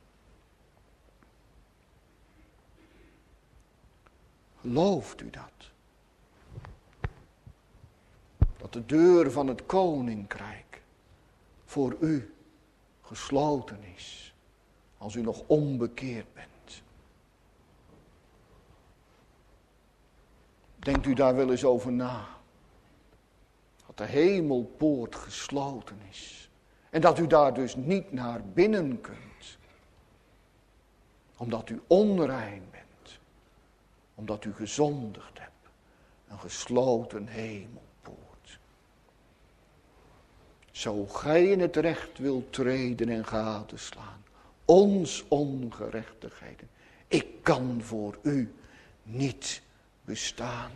Gelooft u dat? Dat de deur van het koninkrijk voor u gesloten is. Als u nog onbekeerd bent. Denkt u daar wel eens over na. Dat de hemelpoort gesloten is. En dat u daar dus niet naar binnen kunt. Omdat u onrein bent. Omdat u gezondigd hebt. Een gesloten hemelpoort. Zo gij in het recht wilt treden en gadeslaan. Ons ongerechtigheden. Ik kan voor u niet bestaan.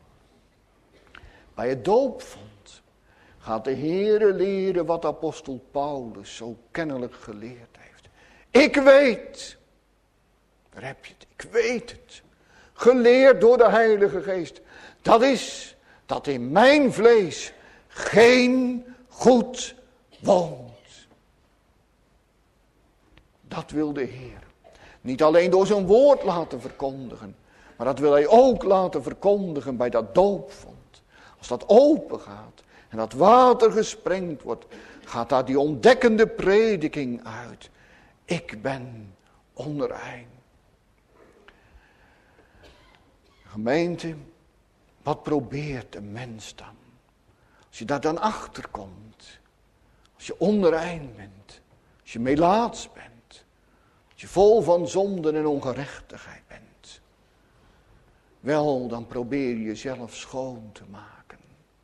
Bij het doopvond gaat de Heere leren wat apostel Paulus zo kennelijk geleerd heeft. Ik weet, daar heb je het, ik weet het. geleerd door de Heilige Geest. Dat is dat in mijn vlees geen goed woont. Dat wil de Heer. Niet alleen door zijn woord laten verkondigen, maar dat wil hij ook laten verkondigen bij dat doopvond. Als dat open gaat en dat water gesprengd wordt, gaat daar die ontdekkende prediking uit. Ik ben onrein. Gemeente, wat probeert de mens dan? Als je daar dan achter komt, als je onrein bent, als je melaats bent, als je vol van zonden en ongerechtigheid bent, wel, dan probeer je jezelf schoon te maken.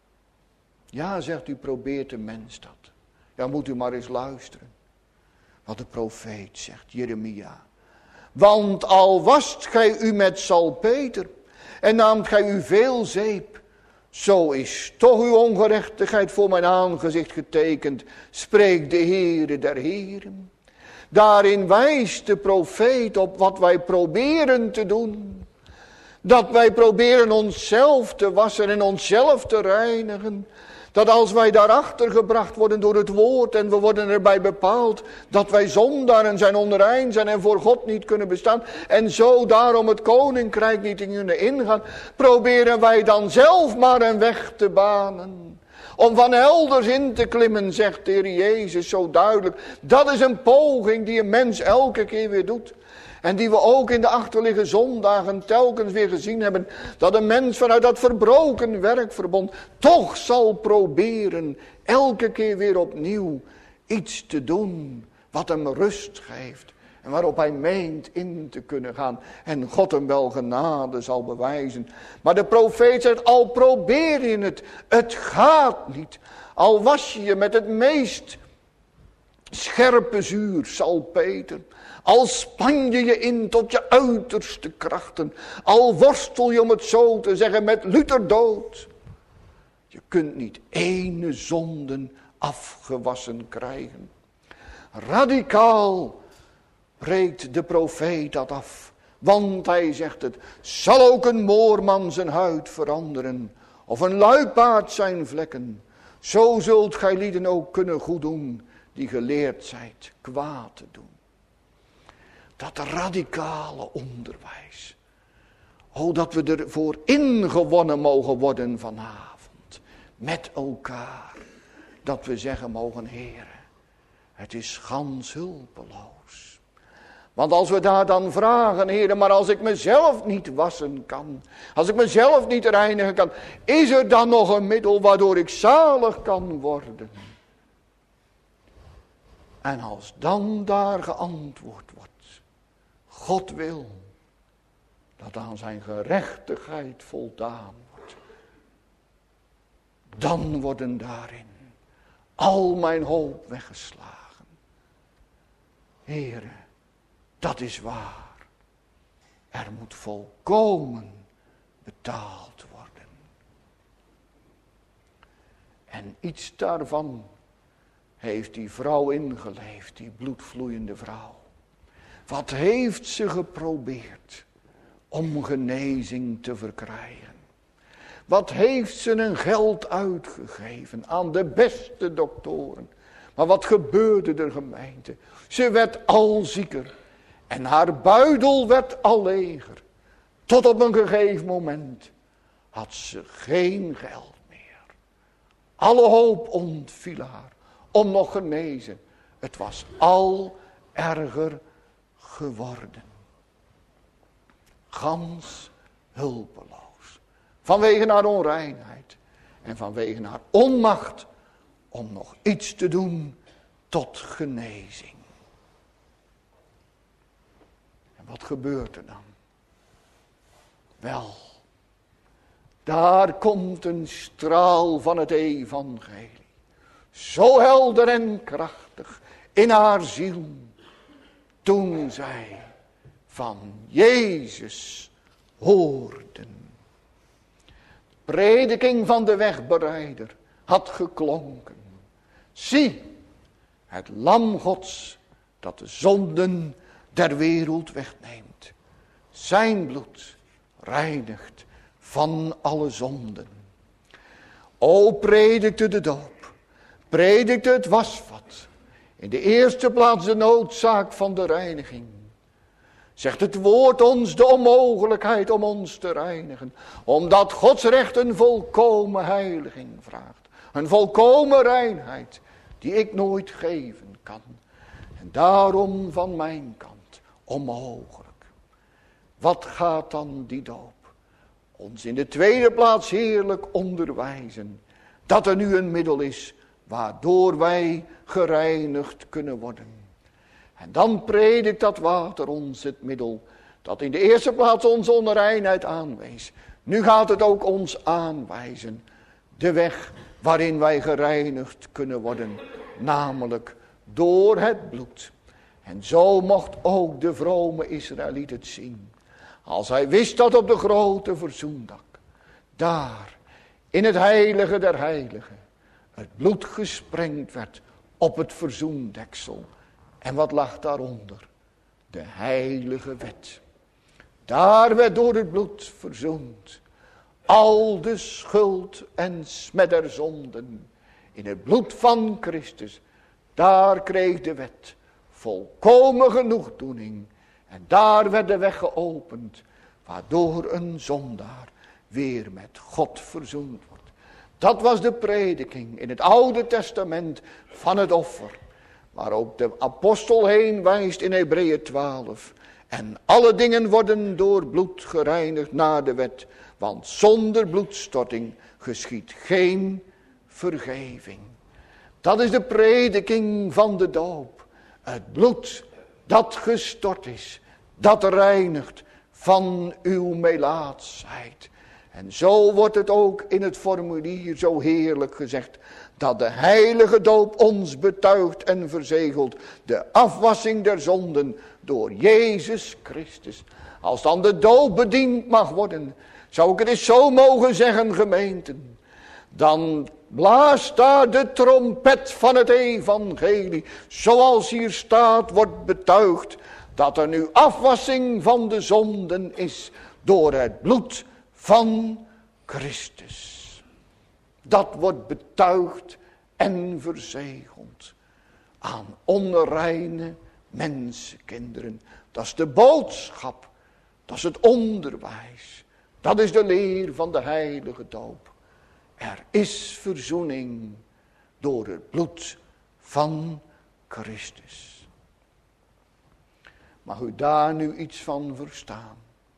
Ja, zegt u, probeert de mens dat. Ja, moet u maar eens luisteren. Wat de profeet zegt, Jeremia. Want al wast gij u met salpeter en naamt gij u veel zeep, zo is toch uw ongerechtigheid voor mijn aangezicht getekend, spreekt de Heere der Heren. Daarin wijst de profeet op wat wij proberen te doen. Dat wij proberen onszelf te wassen en onszelf te reinigen. Dat als wij daarachter gebracht worden door het woord en we worden erbij bepaald dat wij zondaren zijn, onrein zijn en voor God niet kunnen bestaan en zo daarom het koninkrijk niet in kunnen ingaan, proberen wij dan zelf maar een weg te banen. Om van elders in te klimmen, zegt de Heer Jezus zo duidelijk. Dat is een poging die een mens elke keer weer doet. En die we ook in de achterliggende zondagen telkens weer gezien hebben. Dat een mens vanuit dat verbroken werkverbond toch zal proberen elke keer weer opnieuw iets te doen wat hem rust geeft. En waarop hij meent in te kunnen gaan. En God hem wel genade zal bewijzen. Maar de profeet zegt, al probeer je het, het gaat niet. Al was je je met het meest scherpe zuur, salpeter. Al span je je in tot je uiterste krachten. Al worstel je, om het zo te zeggen, met luterdood. Je kunt niet ene zonden afgewassen krijgen. Radicaal breekt de profeet dat af. Want hij zegt het, zal ook een moorman zijn huid veranderen. Of een luipaard zijn vlekken. Zo zult gij lieden ook kunnen goeddoen, die geleerd zijt kwaad te doen. Dat radicale onderwijs. Oh, dat we ervoor ingewonnen mogen worden vanavond. Met elkaar. Dat we zeggen mogen, Heere, het is gans hulpeloos. Want als we daar dan vragen, Heere, maar als ik mezelf niet wassen kan. Als ik mezelf niet reinigen kan. Is er dan nog een middel waardoor ik zalig kan worden? En als dan daar geantwoord wordt. God wil dat aan zijn gerechtigheid voldaan wordt. Dan worden daarin al mijn hoop weggeslagen. Heere, dat is waar. Er moet volkomen betaald worden. En iets daarvan heeft die vrouw ingeleefd, die bloedvloeiende vrouw. Wat heeft ze geprobeerd om genezing te verkrijgen? Wat heeft ze een geld uitgegeven aan de beste doktoren? Maar wat gebeurde er, gemeente? Ze werd al zieker en haar buidel werd al leger. Tot op een gegeven moment had ze geen geld meer. Alle hoop ontviel haar om nog genezen. Het was al erger geworden. Gans hulpeloos. Vanwege haar onreinheid. En vanwege haar onmacht om nog iets te doen tot genezing. En wat gebeurt er dan? Wel, daar komt een straal van het evangelie. Zo helder en krachtig in haar ziel. Toen zij van Jezus hoorden. Prediking van de wegbereider had geklonken. Zie, het lam Gods dat de zonden der wereld wegneemt. Zijn bloed reinigt van alle zonden. O, predikte de doop, predikte het wasvat, in de eerste plaats de noodzaak van de reiniging. Zegt het woord ons de onmogelijkheid om ons te reinigen, omdat Gods recht een volkomen heiliging vraagt. Een volkomen reinheid die ik nooit geven kan. En daarom van mijn kant onmogelijk. Wat gaat dan die doop ons in de tweede plaats heerlijk onderwijzen? Dat er nu een middel is waardoor wij gereinigd kunnen worden. En dan predikt dat water ons het middel dat in de eerste plaats onze onreinheid aanwees. Nu gaat het ook ons aanwijzen. De weg waarin wij gereinigd kunnen worden. Namelijk door het bloed. En zo mocht ook de vrome Israëliet het zien. Als hij wist dat op de grote verzoendag. Daar in het heilige der heiligen. Het bloed gesprengd werd op het verzoendeksel. En wat lag daaronder? De heilige wet. Daar werd door het bloed verzoend. Al de schuld en smet der zonden. In het bloed van Christus. Daar kreeg de wet volkomen genoegdoening. En daar werd de weg geopend. Waardoor een zondaar weer met God verzoend wordt. Dat was de prediking in het Oude Testament van het offer. Waar ook de apostel heen wijst in Hebreeën twaalf. En alle dingen worden door bloed gereinigd na de wet. Want zonder bloedstorting geschiedt geen vergeving. Dat is de prediking van de doop. Het bloed dat gestort is. Dat reinigt van uw melaatsheid. En zo wordt het ook in het formulier zo heerlijk gezegd. Dat de heilige doop ons betuigt en verzegelt. De afwassing der zonden door Jezus Christus. Als dan de doop bediend mag worden. Zou ik het eens zo mogen zeggen, gemeenten. Dan blaast daar de trompet van het evangelie. Zoals hier staat wordt betuigd. Dat er nu afwassing van de zonden is. Door het bloed van Christus. Dat wordt betuigd en verzegeld aan onreine mensenkinderen. Dat is de boodschap. Dat is het onderwijs. Dat is de leer van de heilige doop. Er is verzoening door het bloed van Christus. Mag u daar nu iets van verstaan?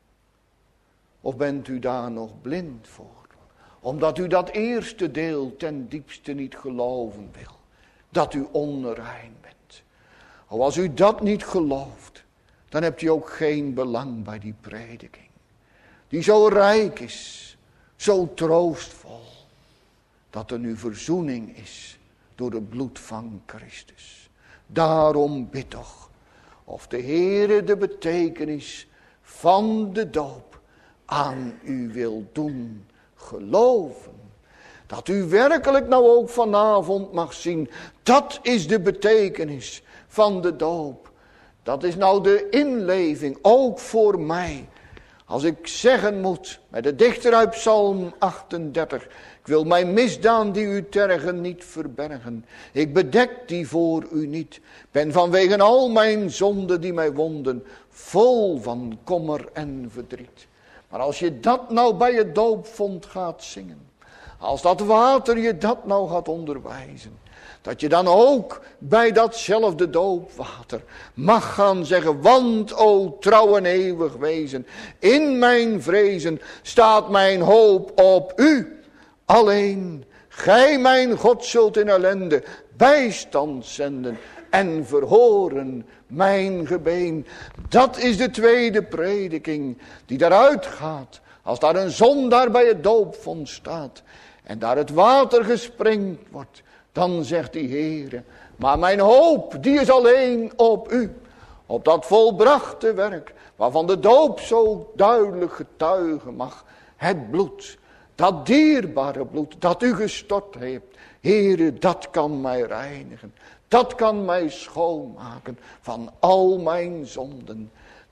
Of bent u daar nog blind voor? Omdat u dat eerste deel ten diepste niet geloven wil. Dat u onrein bent. O, als u dat niet gelooft. Dan hebt u ook geen belang bij die prediking. Die zo rijk is. Zo troostvol. Dat er nu verzoening is. Door het bloed van Christus. Daarom bid toch. Of de Heere de betekenis van de doop aan u wil doen geloven. Dat u werkelijk nou ook vanavond mag zien. Dat is de betekenis van de doop. Dat is nou de inleving, ook voor mij. Als ik zeggen moet, met de dichter uit Psalm achtendertig. Ik wil mijn misdaan die u tergen niet verbergen. Ik bedek die voor u niet. Ben vanwege al mijn zonden die mij wonden, vol van kommer en verdriet. Maar als je dat nou bij je doopvond gaat zingen. Als dat water je dat nou gaat onderwijzen. Dat je dan ook bij datzelfde doopwater mag gaan zeggen. Want o trouw en eeuwig wezen. In mijn vrezen staat mijn hoop op u. Alleen gij mijn God zult in ellende bijstand zenden. En verhoren mijn gebeen. Dat is de tweede prediking die daaruit gaat. Als daar een zondaar bij het doopvond staat. En daar het water gesprengd wordt. Dan zegt die Heere. Maar mijn hoop die is alleen op u. Op dat volbrachte werk. Waarvan de doop zo duidelijk getuigen mag. Het bloed. Dat dierbare bloed dat u gestort hebt. Heere, dat kan mij reinigen. Dat kan mij schoonmaken van al mijn zonden.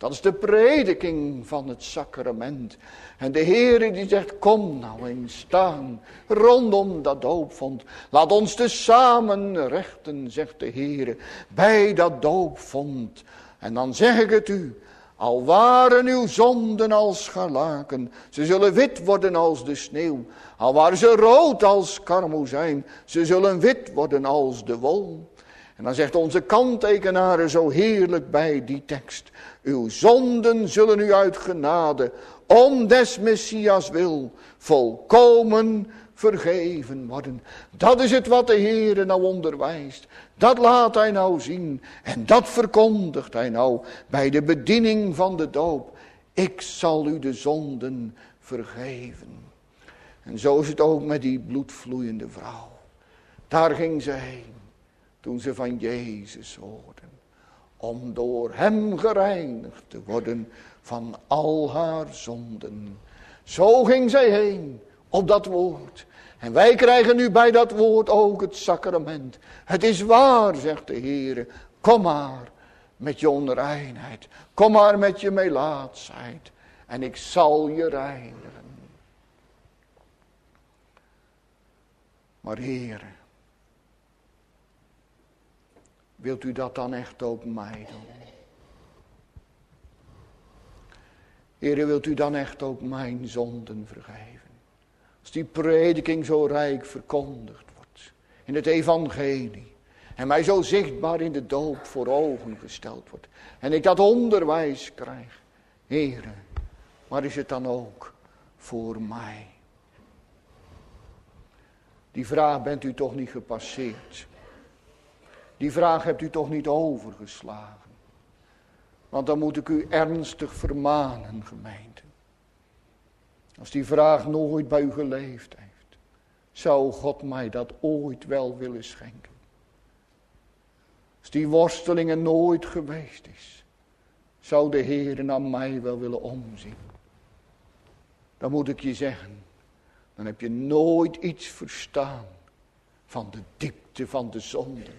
Dat is de prediking van het sacrament. En de Heere die zegt, kom nou eens staan rondom dat doopvond. Laat ons te samen rechten, zegt de Heere, bij dat doopvond. En dan zeg ik het u, al waren uw zonden als scharlaken, ze zullen wit worden als de sneeuw. Al waren ze rood als karmozijn, ze zullen wit worden als de wol. En dan zegt onze kanttekenaar zo heerlijk bij die tekst. Uw zonden zullen u uit genade, om des Messias wil, volkomen vergeven worden. Dat is het wat de Heere nou onderwijst. Dat laat hij nou zien. En dat verkondigt hij nou bij de bediening van de doop. Ik zal u de zonden vergeven. En zo is het ook met die bloedvloeiende vrouw. Daar ging ze heen. Toen ze van Jezus hoorden. Om door hem gereinigd te worden van al haar zonden. Zo ging zij heen op dat woord. En wij krijgen nu bij dat woord ook het sacrament. Het is waar, zegt de Heer. Kom maar met je onreinheid. Kom maar met je melaatsheid. En ik zal je reinigen. Maar Heer, wilt u dat dan echt ook mij doen? Heere, wilt u dan echt ook mijn zonden vergeven? Als die prediking zo rijk verkondigd wordt in het evangelie. En mij zo zichtbaar in de doop voor ogen gesteld wordt. En ik dat onderwijs krijg. Heere, maar is het dan ook voor mij? Die vraag bent u toch niet gepasseerd? Die vraag hebt u toch niet overgeslagen? Want dan moet ik u ernstig vermanen, gemeente. Als die vraag nooit bij u geleefd heeft, zou God mij dat ooit wel willen schenken? Als die worsteling er nooit geweest is, zou de Heer naar mij wel willen omzien? Dan moet ik je zeggen, dan heb je nooit iets verstaan van de diepte van de zonden.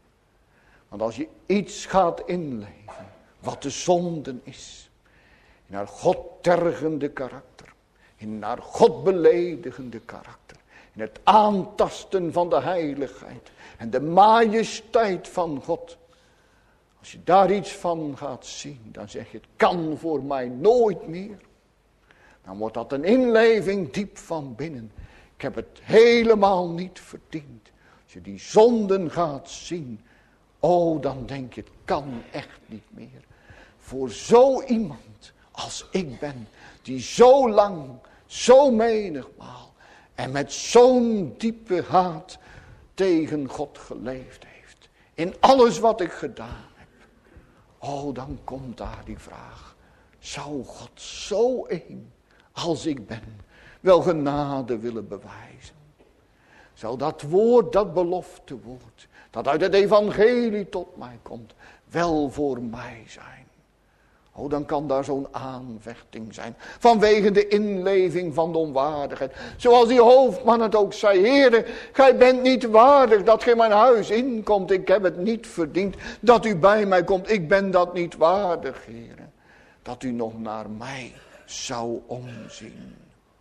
Want als je iets gaat inleven, wat de zonden is, in haar God tergende karakter, in haar God beledigende karakter, in het aantasten van de heiligheid en de majesteit van God. Als je daar iets van gaat zien, dan zeg je, het kan voor mij nooit meer. Dan wordt dat een inleving diep van binnen. Ik heb het helemaal niet verdiend. Als je die zonden gaat zien, oh, dan denk je, het kan echt niet meer. Voor zo iemand als ik ben, die zo lang, zo menigmaal en met zo'n diepe haat tegen God geleefd heeft. In alles wat ik gedaan heb. Oh, dan komt daar die vraag. Zou God zo één als ik ben wel genade willen bewijzen? Zou dat woord, dat beloftewoord, dat uit het evangelie tot mij komt, wel voor mij zijn? Oh, dan kan daar zo'n aanvechting zijn. Vanwege de inleving van de onwaardigheid. Zoals die hoofdman het ook zei. Heere, gij bent niet waardig dat gij mijn huis inkomt. Ik heb het niet verdiend dat u bij mij komt. Ik ben dat niet waardig, Heere. Dat u nog naar mij zou omzien.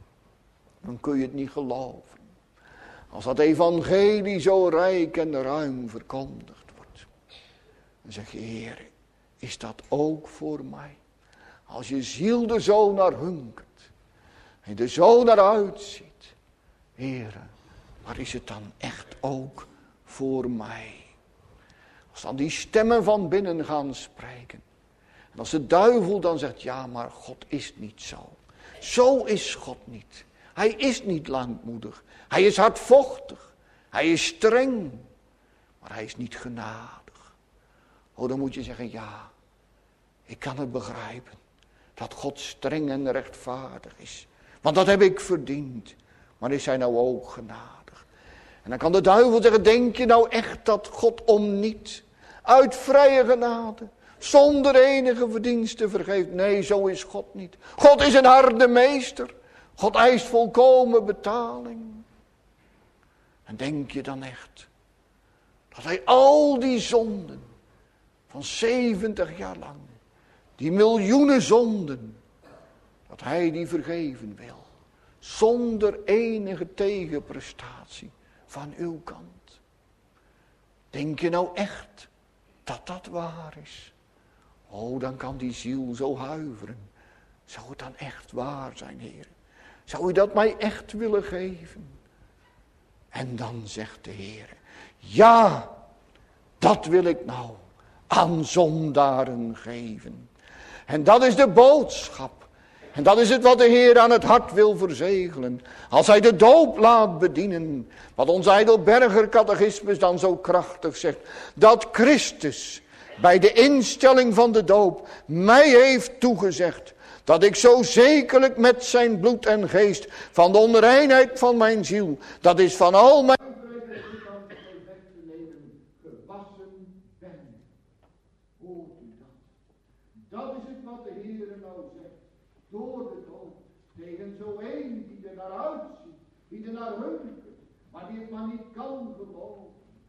Dan kun je het niet geloven. Als dat evangelie zo rijk en ruim verkondigd wordt. Dan zeg je, Heere, is dat ook voor mij? Als je ziel er zo naar hunkert. En er zo naar uitziet. Heere, maar is het dan echt ook voor mij? Als dan die stemmen van binnen gaan spreken. En als de duivel dan zegt, ja, maar God is niet zo. Zo is God niet. Hij is niet langmoedig. Hij is hardvochtig. Hij is streng. Maar hij is niet genadig. Oh, dan moet je zeggen, ja, ik kan het begrijpen. Dat God streng en rechtvaardig is. Want dat heb ik verdiend. Maar is hij nou ook genadig? En dan kan de duivel zeggen, denk je nou echt dat God om niet, uit vrije genade, zonder enige verdienste vergeeft? Nee, zo is God niet. God is een harde meester. God eist volkomen betaling. En denk je dan echt dat hij al die zonden van zeventig jaar lang, die miljoenen zonden, dat hij die vergeven wil. Zonder enige tegenprestatie van uw kant. Denk je nou echt dat dat waar is? Oh, dan kan die ziel zo huiveren. Zou het dan echt waar zijn, Heer? Zou u dat mij echt willen geven? En dan zegt de Heer, ja, dat wil ik nou aan zondaren geven. En dat is de boodschap. En dat is het wat de Heer aan het hart wil verzegelen. Als hij de doop laat bedienen. Wat ons Heidelberger catechismus dan zo krachtig zegt. Dat Christus bij de instelling van de doop mij heeft toegezegd. Dat ik zo zekerlijk met zijn bloed en geest van de onreinheid van mijn ziel. Dat is van al mijn gewassen ben. Hoort u dat? Dat is het wat de Heer nou zegt. Door de doop. Tegen zo een die er naar uitziet. Die er naar hunkert. Maar die het maar niet kan geloven.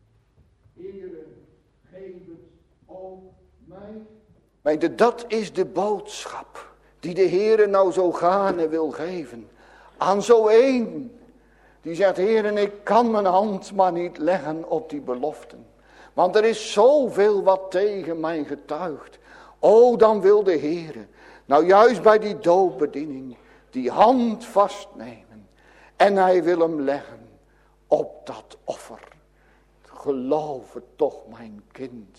Heere, geef het ook mij. Weet, dat is de boodschap. Die de Heere nou zo gaarne wil geven. Aan zo een. Die zegt, Heere, ik kan mijn hand maar niet leggen op die beloften. Want er is zoveel wat tegen mij getuigt. O, dan wil de Heere. Nou juist bij die doopbediening. Die hand vastnemen. En hij wil hem leggen. Op dat offer. Geloof het toch, mijn kind.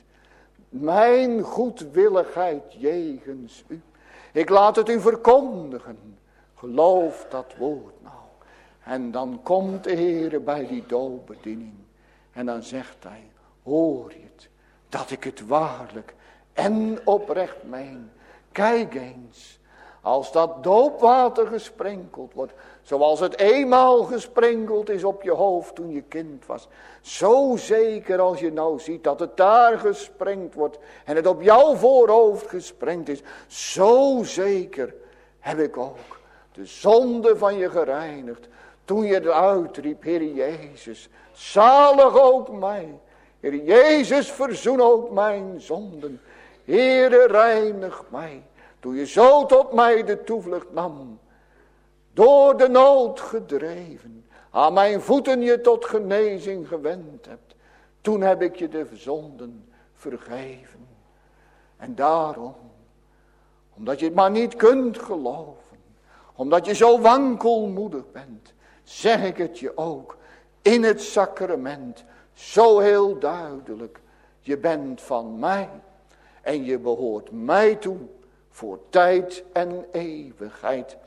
Mijn goedwilligheid jegens u. Ik laat het u verkondigen. Geloof dat woord nou. En dan komt de Heer bij die doopbediening. En dan zegt hij. Hoor je het. Dat ik het waarlijk en oprecht meen. Kijk eens. Als dat doopwater gesprenkeld wordt. Zoals het eenmaal gesprenkeld is op je hoofd toen je kind was. Zo zeker als je nou ziet dat het daar gesprengd wordt. En het op jouw voorhoofd gesprengd is. Zo zeker heb ik ook de zonde van je gereinigd. Toen je eruit riep, Heer Jezus, zalig ook mij. Heer Jezus, verzoen ook mijn zonden. Heere, reinig mij. Toen je zo tot mij de toevlucht nam. Door de nood gedreven. Aan mijn voeten je tot genezing gewend hebt. Toen heb ik je de zonden vergeven. En daarom. Omdat je het maar niet kunt geloven. Omdat je zo wankelmoedig bent. Zeg ik het je ook. In het sacrament. Zo heel duidelijk. Je bent van mij. En je behoort mij toe. Voor tijd en eeuwigheid.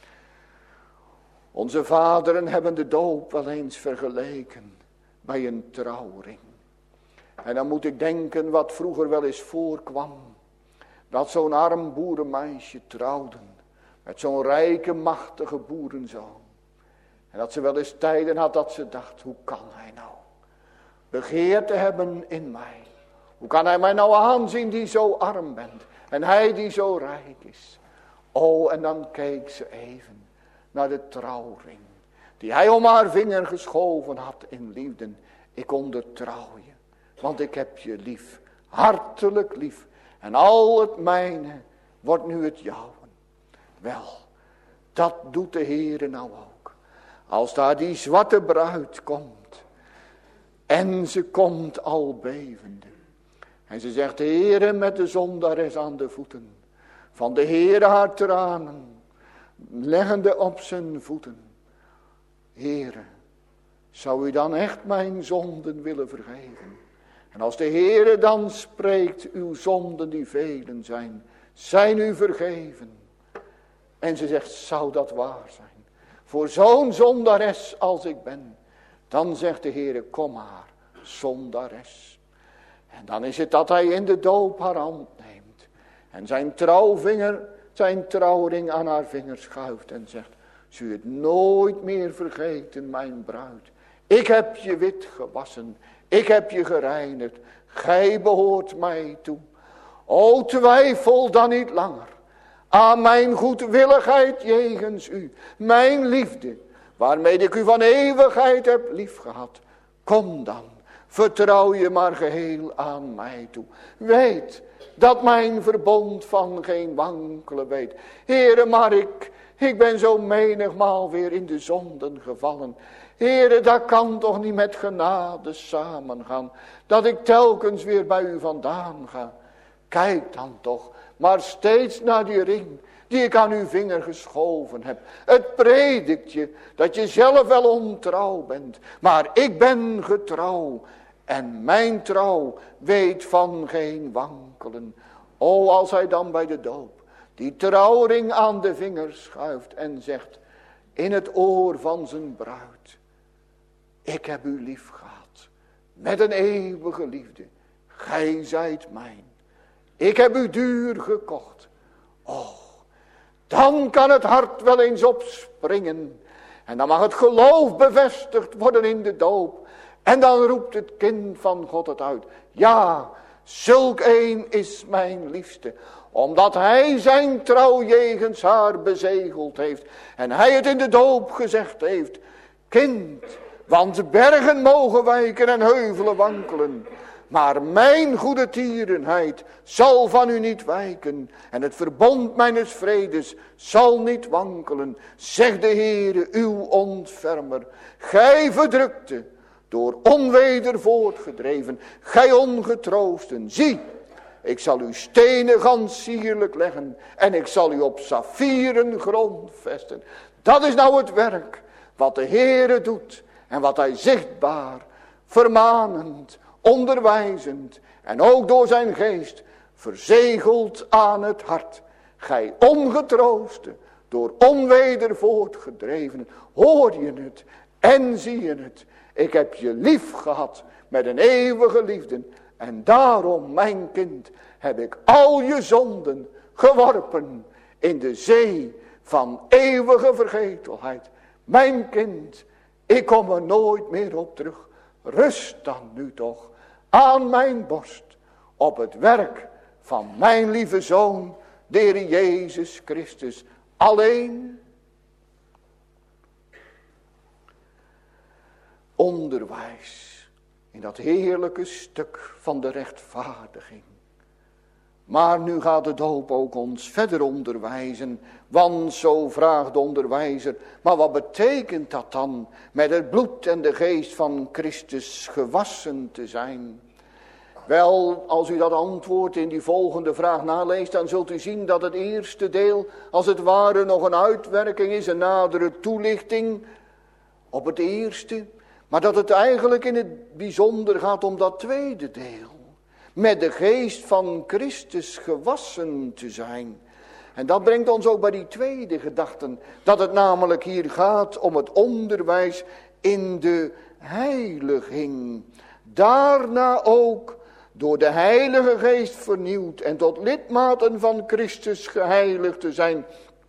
Onze vaderen hebben de doop wel eens vergeleken bij een trouwring. En dan moet ik denken wat vroeger wel eens voorkwam. Dat zo'n arm boerenmeisje trouwde met zo'n rijke machtige boerenzoon. En dat ze wel eens tijden had dat ze dacht, hoe kan hij nou begeerte hebben in mij? Hoe kan hij mij nou aanzien die zo arm bent? En hij die zo rijk is. Oh, en dan keek ze even naar de trouwring. Die hij om haar vinger geschoven had in liefde. Ik ondertrouw je. Want ik heb je lief. Hartelijk lief. En al het mijne wordt nu het jouwe. Wel, dat doet de Heere nou ook. Als daar die zwarte bruid komt. En ze komt al bevende. En ze zegt, Heere, met de zondares aan de voeten. Van de Heere haar tranen. Leggende op zijn voeten. Heere, zou u dan echt mijn zonden willen vergeven? En als de Heere dan spreekt, uw zonden die velen zijn, zijn u vergeven. En ze zegt, zou dat waar zijn? Voor zo'n zondares als ik ben. Dan zegt de Heere, kom maar, zondares. En dan is het dat hij in de doop haar hand neemt. En zijn trouwvinger, zijn trouwring aan haar vinger schuift en zegt, zul je het nooit meer vergeten, mijn bruid. Ik heb je wit gewassen, ik heb je gereinigd, gij behoort mij toe. O, twijfel dan niet langer aan mijn goedwilligheid jegens u, mijn liefde, waarmee ik u van eeuwigheid heb liefgehad. Kom dan, Vertrouw je maar geheel aan mij toe. Weet dat mijn verbond van geen wankelen weet. Heere, maar ik, ik ben zo menigmaal weer in de zonden gevallen. Heere, dat kan toch niet met genade samengaan. Dat ik telkens weer bij u vandaan ga. Kijk dan toch maar steeds naar die ring die ik aan uw vinger geschoven heb. Het predikt je dat je zelf wel ontrouw bent. Maar ik ben getrouw. En mijn trouw weet van geen wankelen. O, als hij dan bij de doop die trouwring aan de vinger schuift en zegt in het oor van zijn bruid: ik heb u lief gehad met een eeuwige liefde. Gij zijt mijn. Ik heb u duur gekocht. Oh, dan kan het hart wel eens opspringen. En dan mag het geloof bevestigd worden in de doop. En dan roept het kind van God het uit. Ja, zulk een is mijn liefste. Omdat hij zijn trouw jegens haar bezegeld heeft. En hij het in de doop gezegd heeft. Kind, want bergen mogen wijken en heuvelen wankelen. Maar mijn goede tierenheid zal van u niet wijken. En het verbond mijns vredes zal niet wankelen. Zegt de Heere, uw ontfermer. Gij verdrukte, door onweder voortgedreven. Gij ongetroosten. Zie, ik zal uw stenen gans sierlijk leggen. En ik zal u op saffieren grond vesten. Dat is nou het werk wat de Heere doet. En wat hij zichtbaar, vermanend, onderwijzend en ook door zijn geest verzegeld aan het hart. Gij ongetrooste, door onweder voortgedreven, hoor je het en zie je het. Ik heb je lief gehad met een eeuwige liefde. En daarom, mijn kind, heb ik al je zonden geworpen in de zee van eeuwige vergetelheid. Mijn kind, ik kom er nooit meer op terug. Rust dan nu toch aan mijn borst op het werk van mijn lieve Zoon, de Heer Jezus Christus, alleen. Onderwijs in dat heerlijke stuk van de rechtvaardiging. Maar nu gaat de doop ook ons verder onderwijzen. Want zo vraagt de onderwijzer: maar wat betekent dat dan met het bloed en de geest van Christus gewassen te zijn? Wel, als u dat antwoord in die volgende vraag naleest, dan zult u zien dat het eerste deel als het ware nog een uitwerking is, een nadere toelichting op het eerste. Maar dat het eigenlijk in het bijzonder gaat om dat tweede deel. Met de geest van Christus gewassen te zijn. En dat brengt ons ook bij die tweede gedachte. Dat het namelijk hier gaat om het onderwijs in de heiliging. Daarna ook door de Heilige Geest vernieuwd en tot lidmaten van Christus geheiligd te zijn.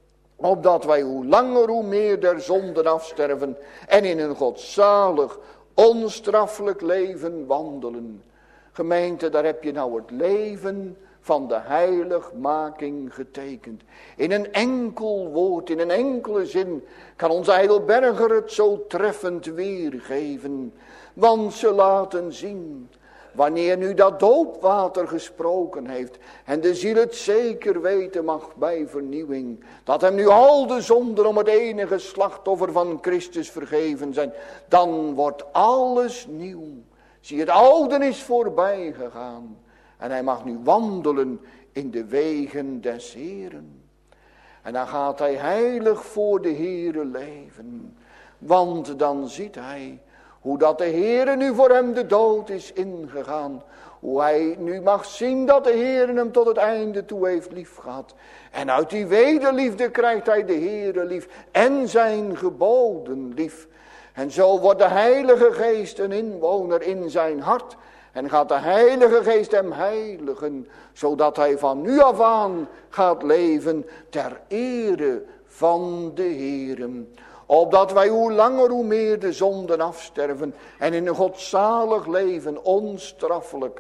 Opdat wij hoe langer hoe meer der zonden afsterven en in een godzalig, onstraffelijk leven wandelen. Gemeente, daar heb je nou het leven van de heiligmaking getekend. In een enkel woord, in een enkele zin kan onze Heidelberger het zo treffend weergeven. Want ze laten zien, wanneer nu dat doopwater gesproken heeft en de ziel het zeker weten mag bij vernieuwing, dat hem nu al de zonden om het enige slachtoffer van Christus vergeven zijn, dan wordt alles nieuw. Zie, het oude is voorbij gegaan en hij mag nu wandelen in de wegen des Heeren. En dan gaat hij heilig voor de Heere leven, want dan ziet hij hoe dat de Heere nu voor hem de dood is ingegaan. Hoe hij nu mag zien dat de Heere hem tot het einde toe heeft liefgehad. En uit die wederliefde krijgt hij de Heere lief en zijn geboden lief. En zo wordt de Heilige Geest een inwoner in zijn hart. En gaat de Heilige Geest hem heiligen. Zodat hij van nu af aan gaat leven ter ere van de Heere. Opdat wij hoe langer hoe meer de zonden afsterven. En in een godzalig leven, onstraffelijk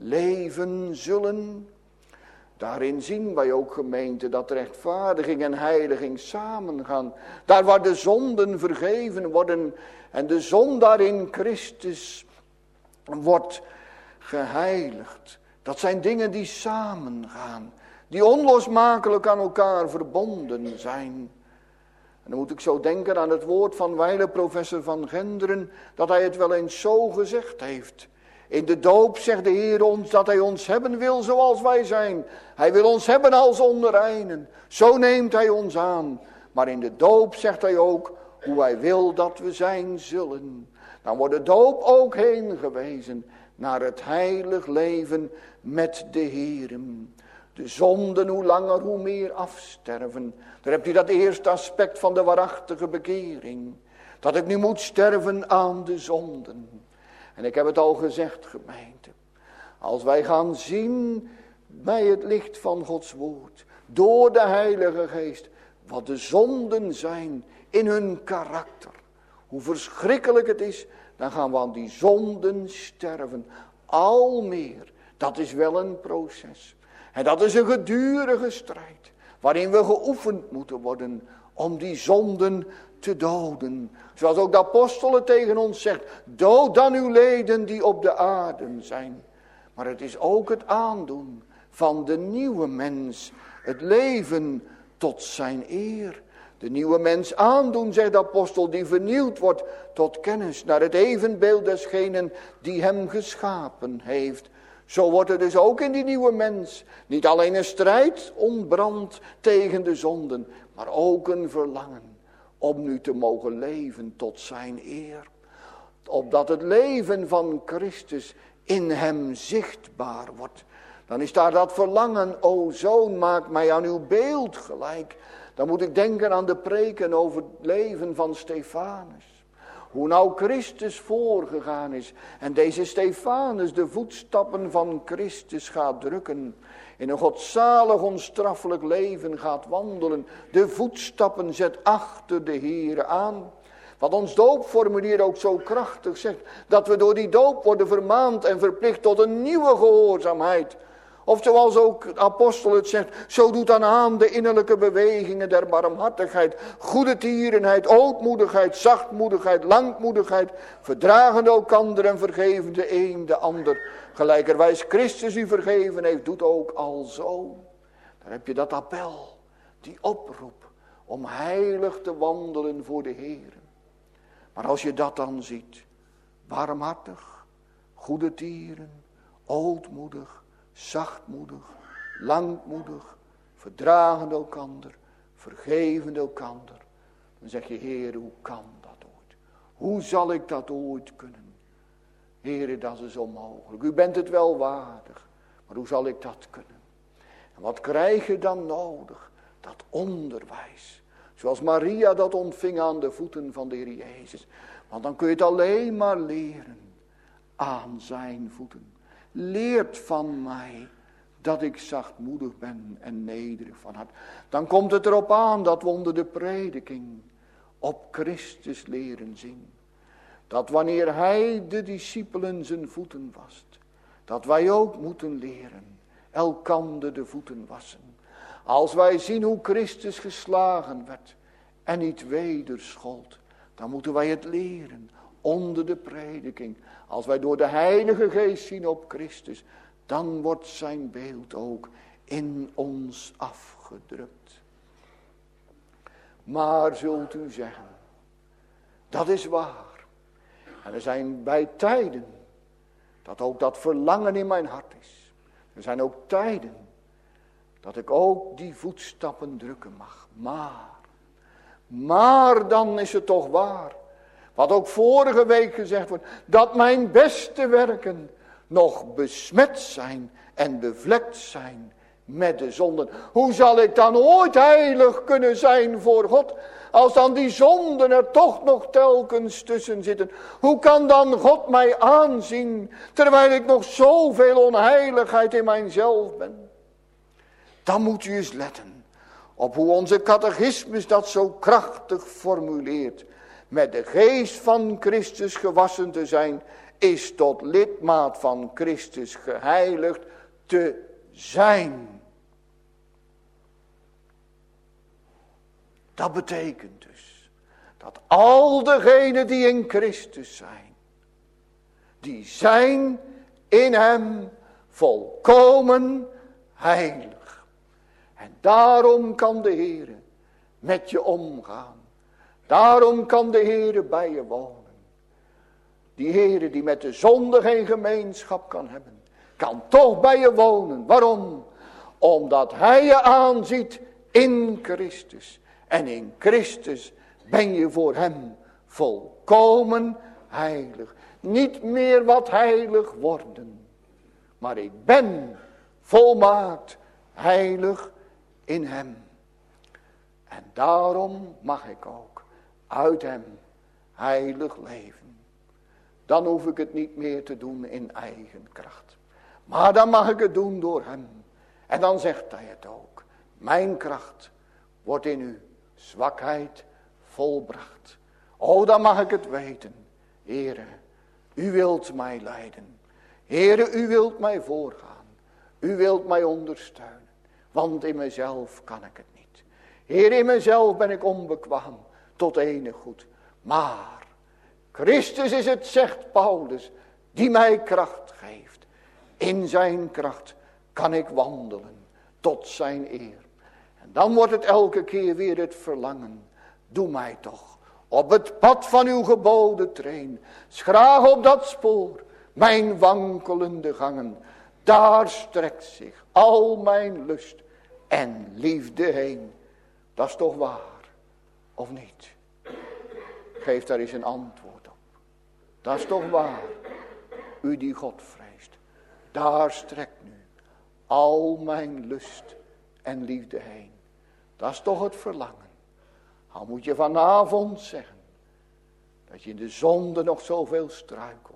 leven zullen. Daarin zien wij ook, gemeente, dat rechtvaardiging en heiliging samengaan. Daar waar de zonden vergeven worden en de zondaar in Christus wordt geheiligd. Dat zijn dingen die samengaan. Die onlosmakelijk aan elkaar verbonden zijn. En dan moet ik zo denken aan het woord van wijle professor Van Genderen, dat hij het wel eens zo gezegd heeft. In de doop zegt de Heer ons dat hij ons hebben wil zoals wij zijn. Hij wil ons hebben als onreinen. Zo neemt hij ons aan. Maar in de doop zegt hij ook hoe hij wil dat we zijn zullen. Dan wordt de doop ook heen gewezen naar het heilig leven met de Heer. De zonden hoe langer hoe meer afsterven. Daar heb je dat eerste aspect van de waarachtige bekering. Dat ik nu moet sterven aan de zonden. En ik heb het al gezegd, gemeente. Als wij gaan zien bij het licht van Gods woord. Door de Heilige Geest. Wat de zonden zijn in hun karakter. Hoe verschrikkelijk het is. Dan gaan we aan die zonden sterven. Al meer. Dat is wel een proces. En dat is een gedurige strijd. Waarin we geoefend moeten worden. Om die zonden te doden. Zoals ook de apostel het tegen ons zegt. Dood dan uw leden die op de aarde zijn. Maar het is ook het aandoen van de nieuwe mens. Het leven tot zijn eer. De nieuwe mens aandoen, zegt de apostel, die vernieuwd wordt tot kennis. Naar het evenbeeld desgenen die hem geschapen heeft. Zo wordt er dus ook in die nieuwe mens niet alleen een strijd ontbrandt tegen de zonden. Maar ook een verlangen om nu te mogen leven tot zijn eer. Opdat het leven van Christus in hem zichtbaar wordt. Dan is daar dat verlangen, o zoon, maak mij aan uw beeld gelijk. Dan moet ik denken aan de preken over het leven van Stefanus. Hoe nou Christus voorgegaan is. En deze Stefanus de voetstappen van Christus gaat drukken. In een godzalig onstraffelijk leven gaat wandelen. De voetstappen zet achter de Heere aan. Wat ons doopformulier ook zo krachtig zegt. Dat we door die doop worden vermaand en verplicht tot een nieuwe gehoorzaamheid. Of zoals ook de apostel het zegt. Zo doet dan aan de innerlijke bewegingen der barmhartigheid. Goede tierenheid, ootmoedigheid, zachtmoedigheid, langmoedigheid. Verdragende elkander en vergevende een de ander. Gelijkerwijs Christus u vergeven heeft, doet ook alzo. Daar heb je dat appel, die oproep om heilig te wandelen voor de Heer. Maar als je dat dan ziet, barmhartig, goede tieren, ootmoedig, zachtmoedig, langmoedig, verdragende elkander, vergevende elkander. Dan zeg je, Heer, hoe kan dat ooit? Hoe zal ik dat ooit kunnen? Heer, dat is onmogelijk. U bent het wel waardig, maar hoe zal ik dat kunnen? En wat krijg je dan nodig? Dat onderwijs. Zoals Maria dat ontving aan de voeten van de Heer Jezus. Want dan kun je het alleen maar leren aan zijn voeten. Leert van mij dat ik zachtmoedig ben en nederig van hart. Dan komt het erop aan dat we onder de prediking op Christus leren zien. Dat wanneer hij de discipelen zijn voeten wast, dat wij ook moeten leren elkander de voeten wassen. Als wij zien hoe Christus geslagen werd en niet wederschold, dan moeten wij het leren onder de prediking. Als wij door de Heilige Geest zien op Christus, dan wordt zijn beeld ook in ons afgedrukt. Maar zult u zeggen, dat is waar. En er zijn bij tijden dat ook dat verlangen in mijn hart is. Er zijn ook tijden dat ik ook die voetstappen drukken mag. Maar, maar dan is het toch waar. Wat ook vorige week gezegd wordt. Dat mijn beste werken nog besmet zijn en bevlekt zijn met de zonden. Hoe zal ik dan ooit heilig kunnen zijn voor God? Als dan die zonden er toch nog telkens tussen zitten. Hoe kan dan God mij aanzien terwijl ik nog zoveel onheiligheid in mijzelf ben? Dan moet u eens letten op hoe onze catechismus dat zo krachtig formuleert. Met de geest van Christus gewassen te zijn, is tot lidmaat van Christus geheiligd te zijn. Dat betekent dus dat al degenen die in Christus zijn, die zijn in hem volkomen heilig. En daarom kan de Heere met je omgaan. Daarom kan de Heere bij je wonen. Die Heere die met de zonde geen gemeenschap kan hebben, kan toch bij je wonen. Waarom? Omdat hij je aanziet in Christus. En in Christus ben je voor hem volkomen heilig. Niet meer wat heilig worden. Maar ik ben volmaakt heilig in hem. En daarom mag ik ook uit hem heilig leven. Dan hoef ik het niet meer te doen in eigen kracht. Maar dan mag ik het doen door hem. En dan zegt hij het ook. Mijn kracht wordt in uw zwakheid volbracht. O, dan mag ik het weten. Heere, u wilt mij leiden. Heere, u wilt mij voorgaan. U wilt mij ondersteunen. Want in mezelf kan ik het niet. Heer, in mezelf ben ik onbekwaam tot enig goed. Maar Christus is het, zegt Paulus, die mij kracht geeft. In zijn kracht kan ik wandelen tot zijn eer. En dan wordt het elke keer weer het verlangen. Doe mij toch op het pad van uw geboden train. Schraag op dat spoor mijn wankelende gangen. Daar strekt zich al mijn lust en liefde heen. Dat is toch waar, of niet? Geef daar eens een antwoord op. Dat is toch waar, u die God vreest. Daar strekt nu al mijn lust en liefde heen. Dat is toch het verlangen. Al moet je vanavond zeggen dat je in de zonde nog zoveel struikelt.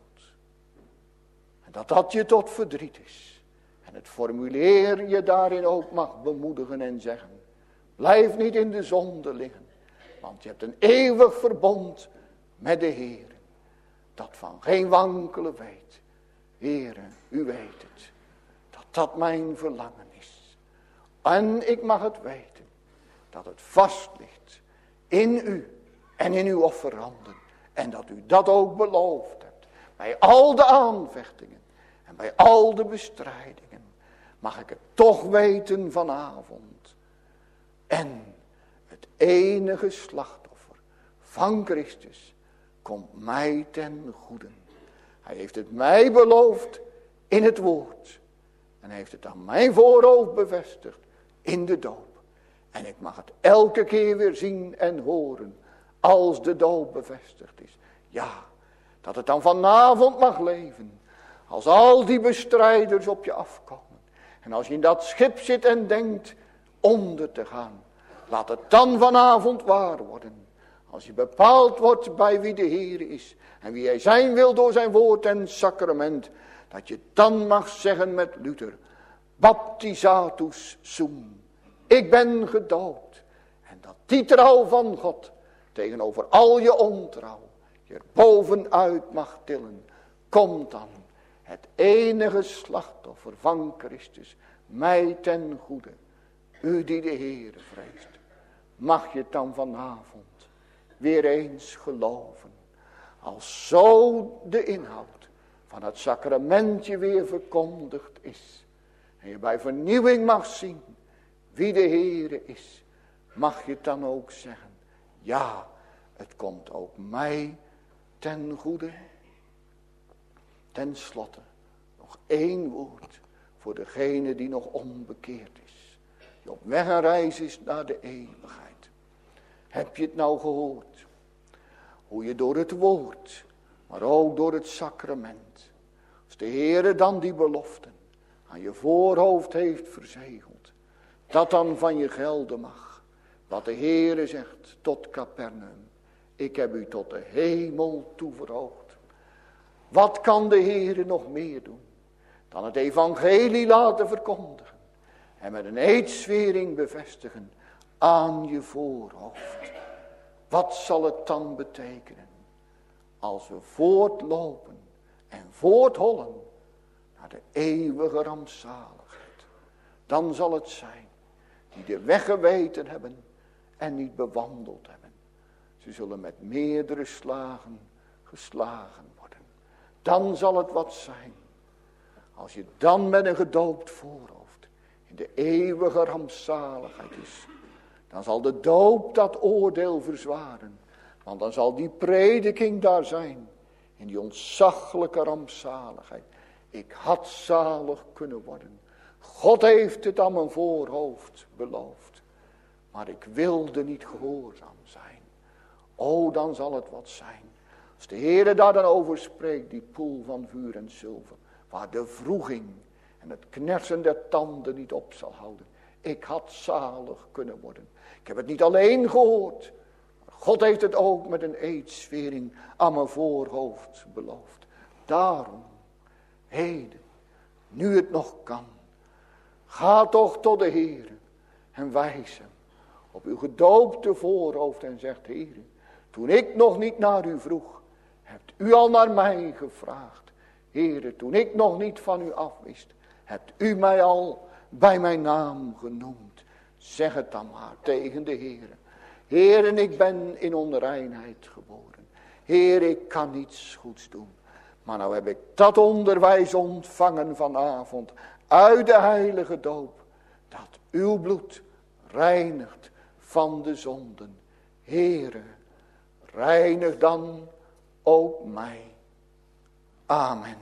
En dat dat je tot verdriet is. En het formuleer je daarin ook mag bemoedigen en zeggen. Blijf niet in de zonde liggen. Want je hebt een eeuwig verbond met de Heer. Dat van geen wankelen weet. Heere, u weet het. Dat dat mijn verlangen is. En ik mag het weten. Dat het vast ligt in u en in uw offeranden. En dat u dat ook beloofd hebt. Bij al de aanvechtingen en bij al de bestrijdingen mag ik het toch weten vanavond. En het enige slachtoffer van Christus komt mij ten goede. Hij heeft het mij beloofd in het woord. En hij heeft het aan mijn voorhoofd bevestigd in de doop. En ik mag het elke keer weer zien en horen als de doop bevestigd is. Ja, dat het dan vanavond mag leven. Als al die bestrijders op je afkomen. En als je in dat schip zit en denkt onder te gaan. Laat het dan vanavond waar worden. Als je bepaald wordt bij wie de Heer is. En wie hij zijn wil door zijn woord en sacrament. Dat je dan mag zeggen met Luther. Baptisatus sum. Ik ben gedoopt. En dat die trouw van God tegenover al je ontrouw je er bovenuit mag tillen. Komt dan het enige slachtoffer van Christus mij ten goede. U die de Heere vreest. Mag je het dan vanavond weer eens geloven. Als zo de inhoud van het sacramentje weer verkondigd is. En je bij vernieuwing mag zien wie de Heere is. Mag je het dan ook zeggen. Ja, het komt ook mij ten goede. Ten slotte nog één woord voor degene die nog onbekeerd is. Die op weg en reis is naar de eeuwigheid. Heb je het nou gehoord? Hoe je door het woord, maar ook door het sacrament. Als de Heere dan die beloften aan je voorhoofd heeft verzegeld. Dat dan van je gelden mag. Wat de Heere zegt tot Capernaum. Ik heb u tot de hemel toeverhoogd. Wat kan de Heere nog meer doen dan het evangelie laten verkondigen. En met een eedswering bevestigen aan je voorhoofd. Wat zal het dan betekenen als we voortlopen en voorthollen naar de eeuwige rampzaligheid. Dan zal het zijn die de weg geweten hebben en niet bewandeld hebben. Ze zullen met meerdere slagen geslagen worden. dan zal het wat zijn. Als je dan met een gedoopt voorhoofd in de eeuwige rampzaligheid is. Dan zal de doop dat oordeel verzwaren. Want dan zal die prediking daar zijn. In die ontzaglijke rampzaligheid. Ik had zalig kunnen worden. God heeft het aan mijn voorhoofd beloofd. Maar ik wilde niet gehoorzaam zijn. O, dan zal het wat zijn. Als de Heere daar dan over spreekt, die poel van vuur en zilver. Waar de wroeging en het knersen der tanden niet op zal houden. Ik had zalig kunnen worden. Ik heb het niet alleen gehoord. God heeft het ook met een eedsvering aan mijn voorhoofd beloofd. Daarom, heden, nu het nog kan. Ga toch tot de Heere en wijs hem op uw gedoopte voorhoofd en zegt: Heere, toen ik nog niet naar u vroeg, hebt u al naar mij gevraagd. Heere, toen ik nog niet van u afwist, hebt u mij al bij mijn naam genoemd. Zeg het dan maar tegen de Heere. Heere, ik ben in onreinheid geboren. Heere, ik kan niets goeds doen. Maar nou heb ik dat onderwijs ontvangen vanavond uit de heilige doop. Dat uw bloed reinigt van de zonden. Heere, reinig dan ook mij. Amen.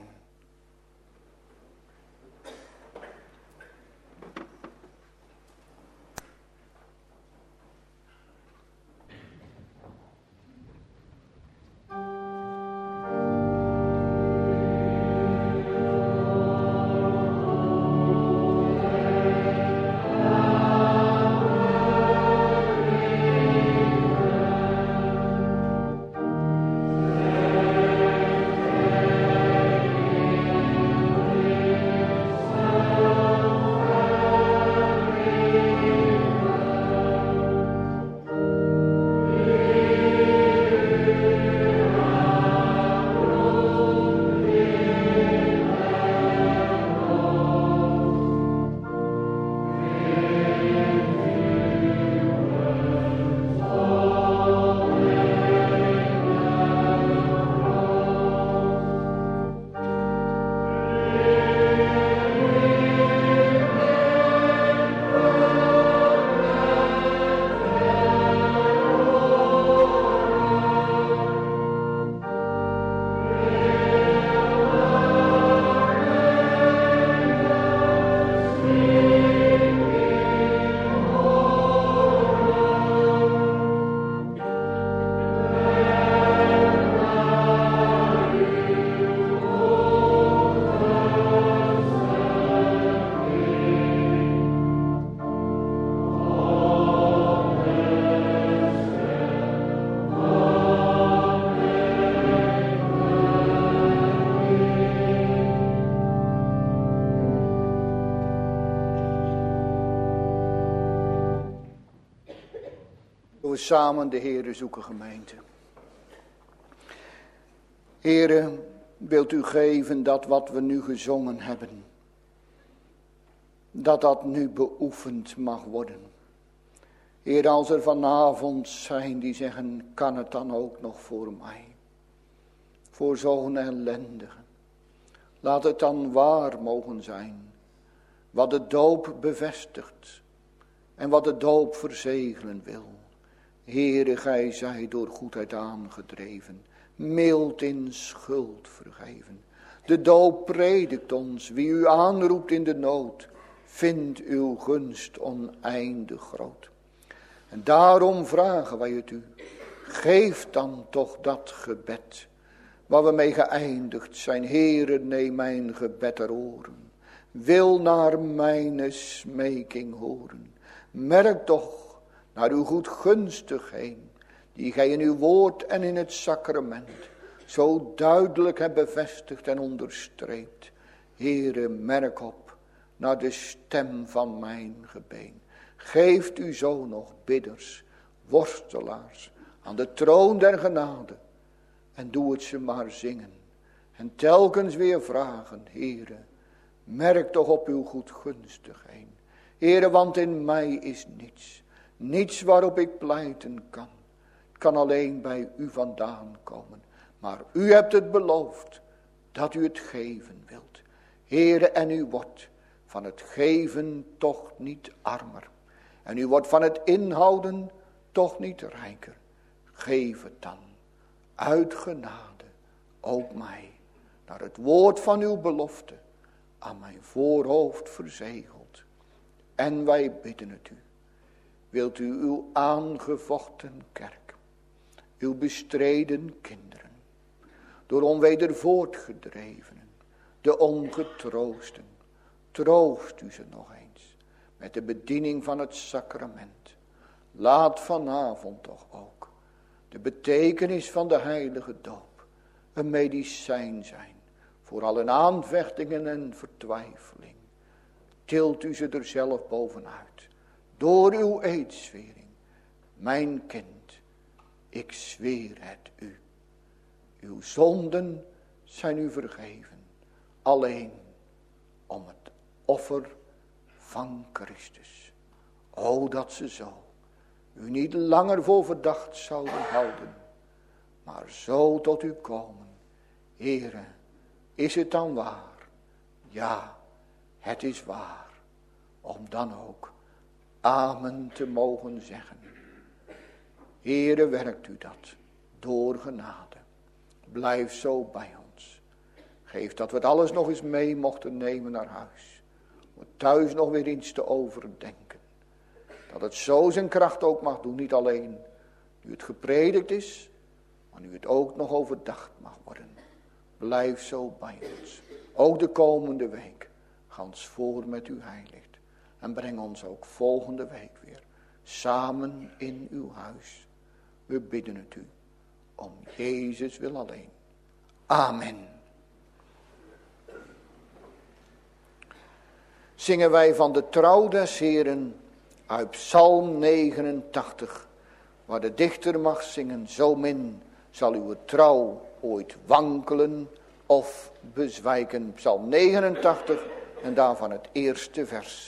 We samen de Heere zoeken, gemeente. Heere, wilt u geven dat wat we nu gezongen hebben, dat dat nu beoefend mag worden. Heer, als er vanavond zijn die zeggen, kan het dan ook nog voor mij? Voor zo'n ellendige. Laat het dan waar mogen zijn. Wat de doop bevestigt. En wat de doop verzegelen wil. Heere, gij zij door goedheid aangedreven. Mild in schuld vergeven. De doop predikt ons. Wie u aanroept in de nood. Vindt uw gunst oneindig groot. En daarom vragen wij het u. Geef dan toch dat gebed. Waar we mee geëindigd zijn. Heere, neem mijn gebed ter oren. Wil naar mijn smeking horen. Merk toch naar uw goedgunstig heen. Die gij in uw woord en in het sacrament zo duidelijk hebt bevestigd en onderstreept. Heere, merk op naar de stem van mijn gebeen. Geeft u zo nog bidders, worstelaars aan de troon der genade. En doe het ze maar zingen. En telkens weer vragen, Heere, merk toch op uw goedgunstig heen. Heere, want in mij is niets. Niets waarop ik pleiten kan. Het kan alleen bij u vandaan komen. Maar u hebt het beloofd. dat u het geven wilt. Heere, en u wordt van het geven toch niet armer. En u wordt van het inhouden toch niet rijker. Geef het dan uit genade, ook mij, naar het woord van uw belofte, aan mijn voorhoofd verzegeld. En wij bidden het u. Wilt u uw aangevochten kerk, uw bestreden kinderen, door onwedervoortgedrevenen, de ongetroosten, troost u ze nog eens met de bediening van het sacrament. Laat vanavond toch ook de betekenis van de heilige doop een medicijn zijn voor alle aanvechtingen en vertwijfeling. Tilt u ze er zelf bovenuit, door uw eedzwering. Mijn kind, ik zweer het u. Uw zonden zijn u vergeven, alleen om het offer van Christus. O, dat ze zo u niet langer voor verdacht zouden houden, maar zo tot u komen. Heere, is het dan waar? Ja, het is waar. Om dan ook amen te mogen zeggen. Heere, werkt u dat door genade. Blijf zo bij ons. Geef dat we het alles nog eens mee mochten nemen naar huis. Om thuis nog weer iets te overdenken. Dat het zo zijn kracht ook mag doen. Niet alleen nu het gepredikt is, maar nu het ook nog overdacht mag worden. Blijf zo bij ons. Ook de komende week. Gans voor met uw heiligt. En breng ons ook volgende week weer samen in uw huis. We bidden het u. Om Jezus wil alleen. Amen. Zingen wij van de trouw des Heeren uit Psalm negenentachtig. Waar de dichter mag zingen. Zo min zal uw trouw ooit wankelen of bezwijken. Psalm negenentachtig en daarvan het eerste vers.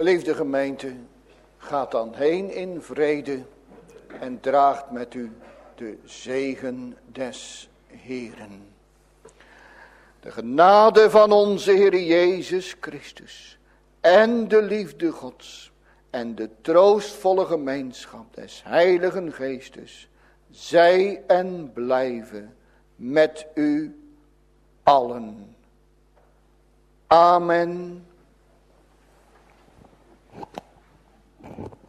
Geliefde gemeente, gaat dan heen in vrede en draagt met u de zegen des Heeren. De genade van onze Heer Jezus Christus en de liefde Gods en de troostvolle gemeenschap des Heiligen Geestes, zij en blijven met u allen. Amen.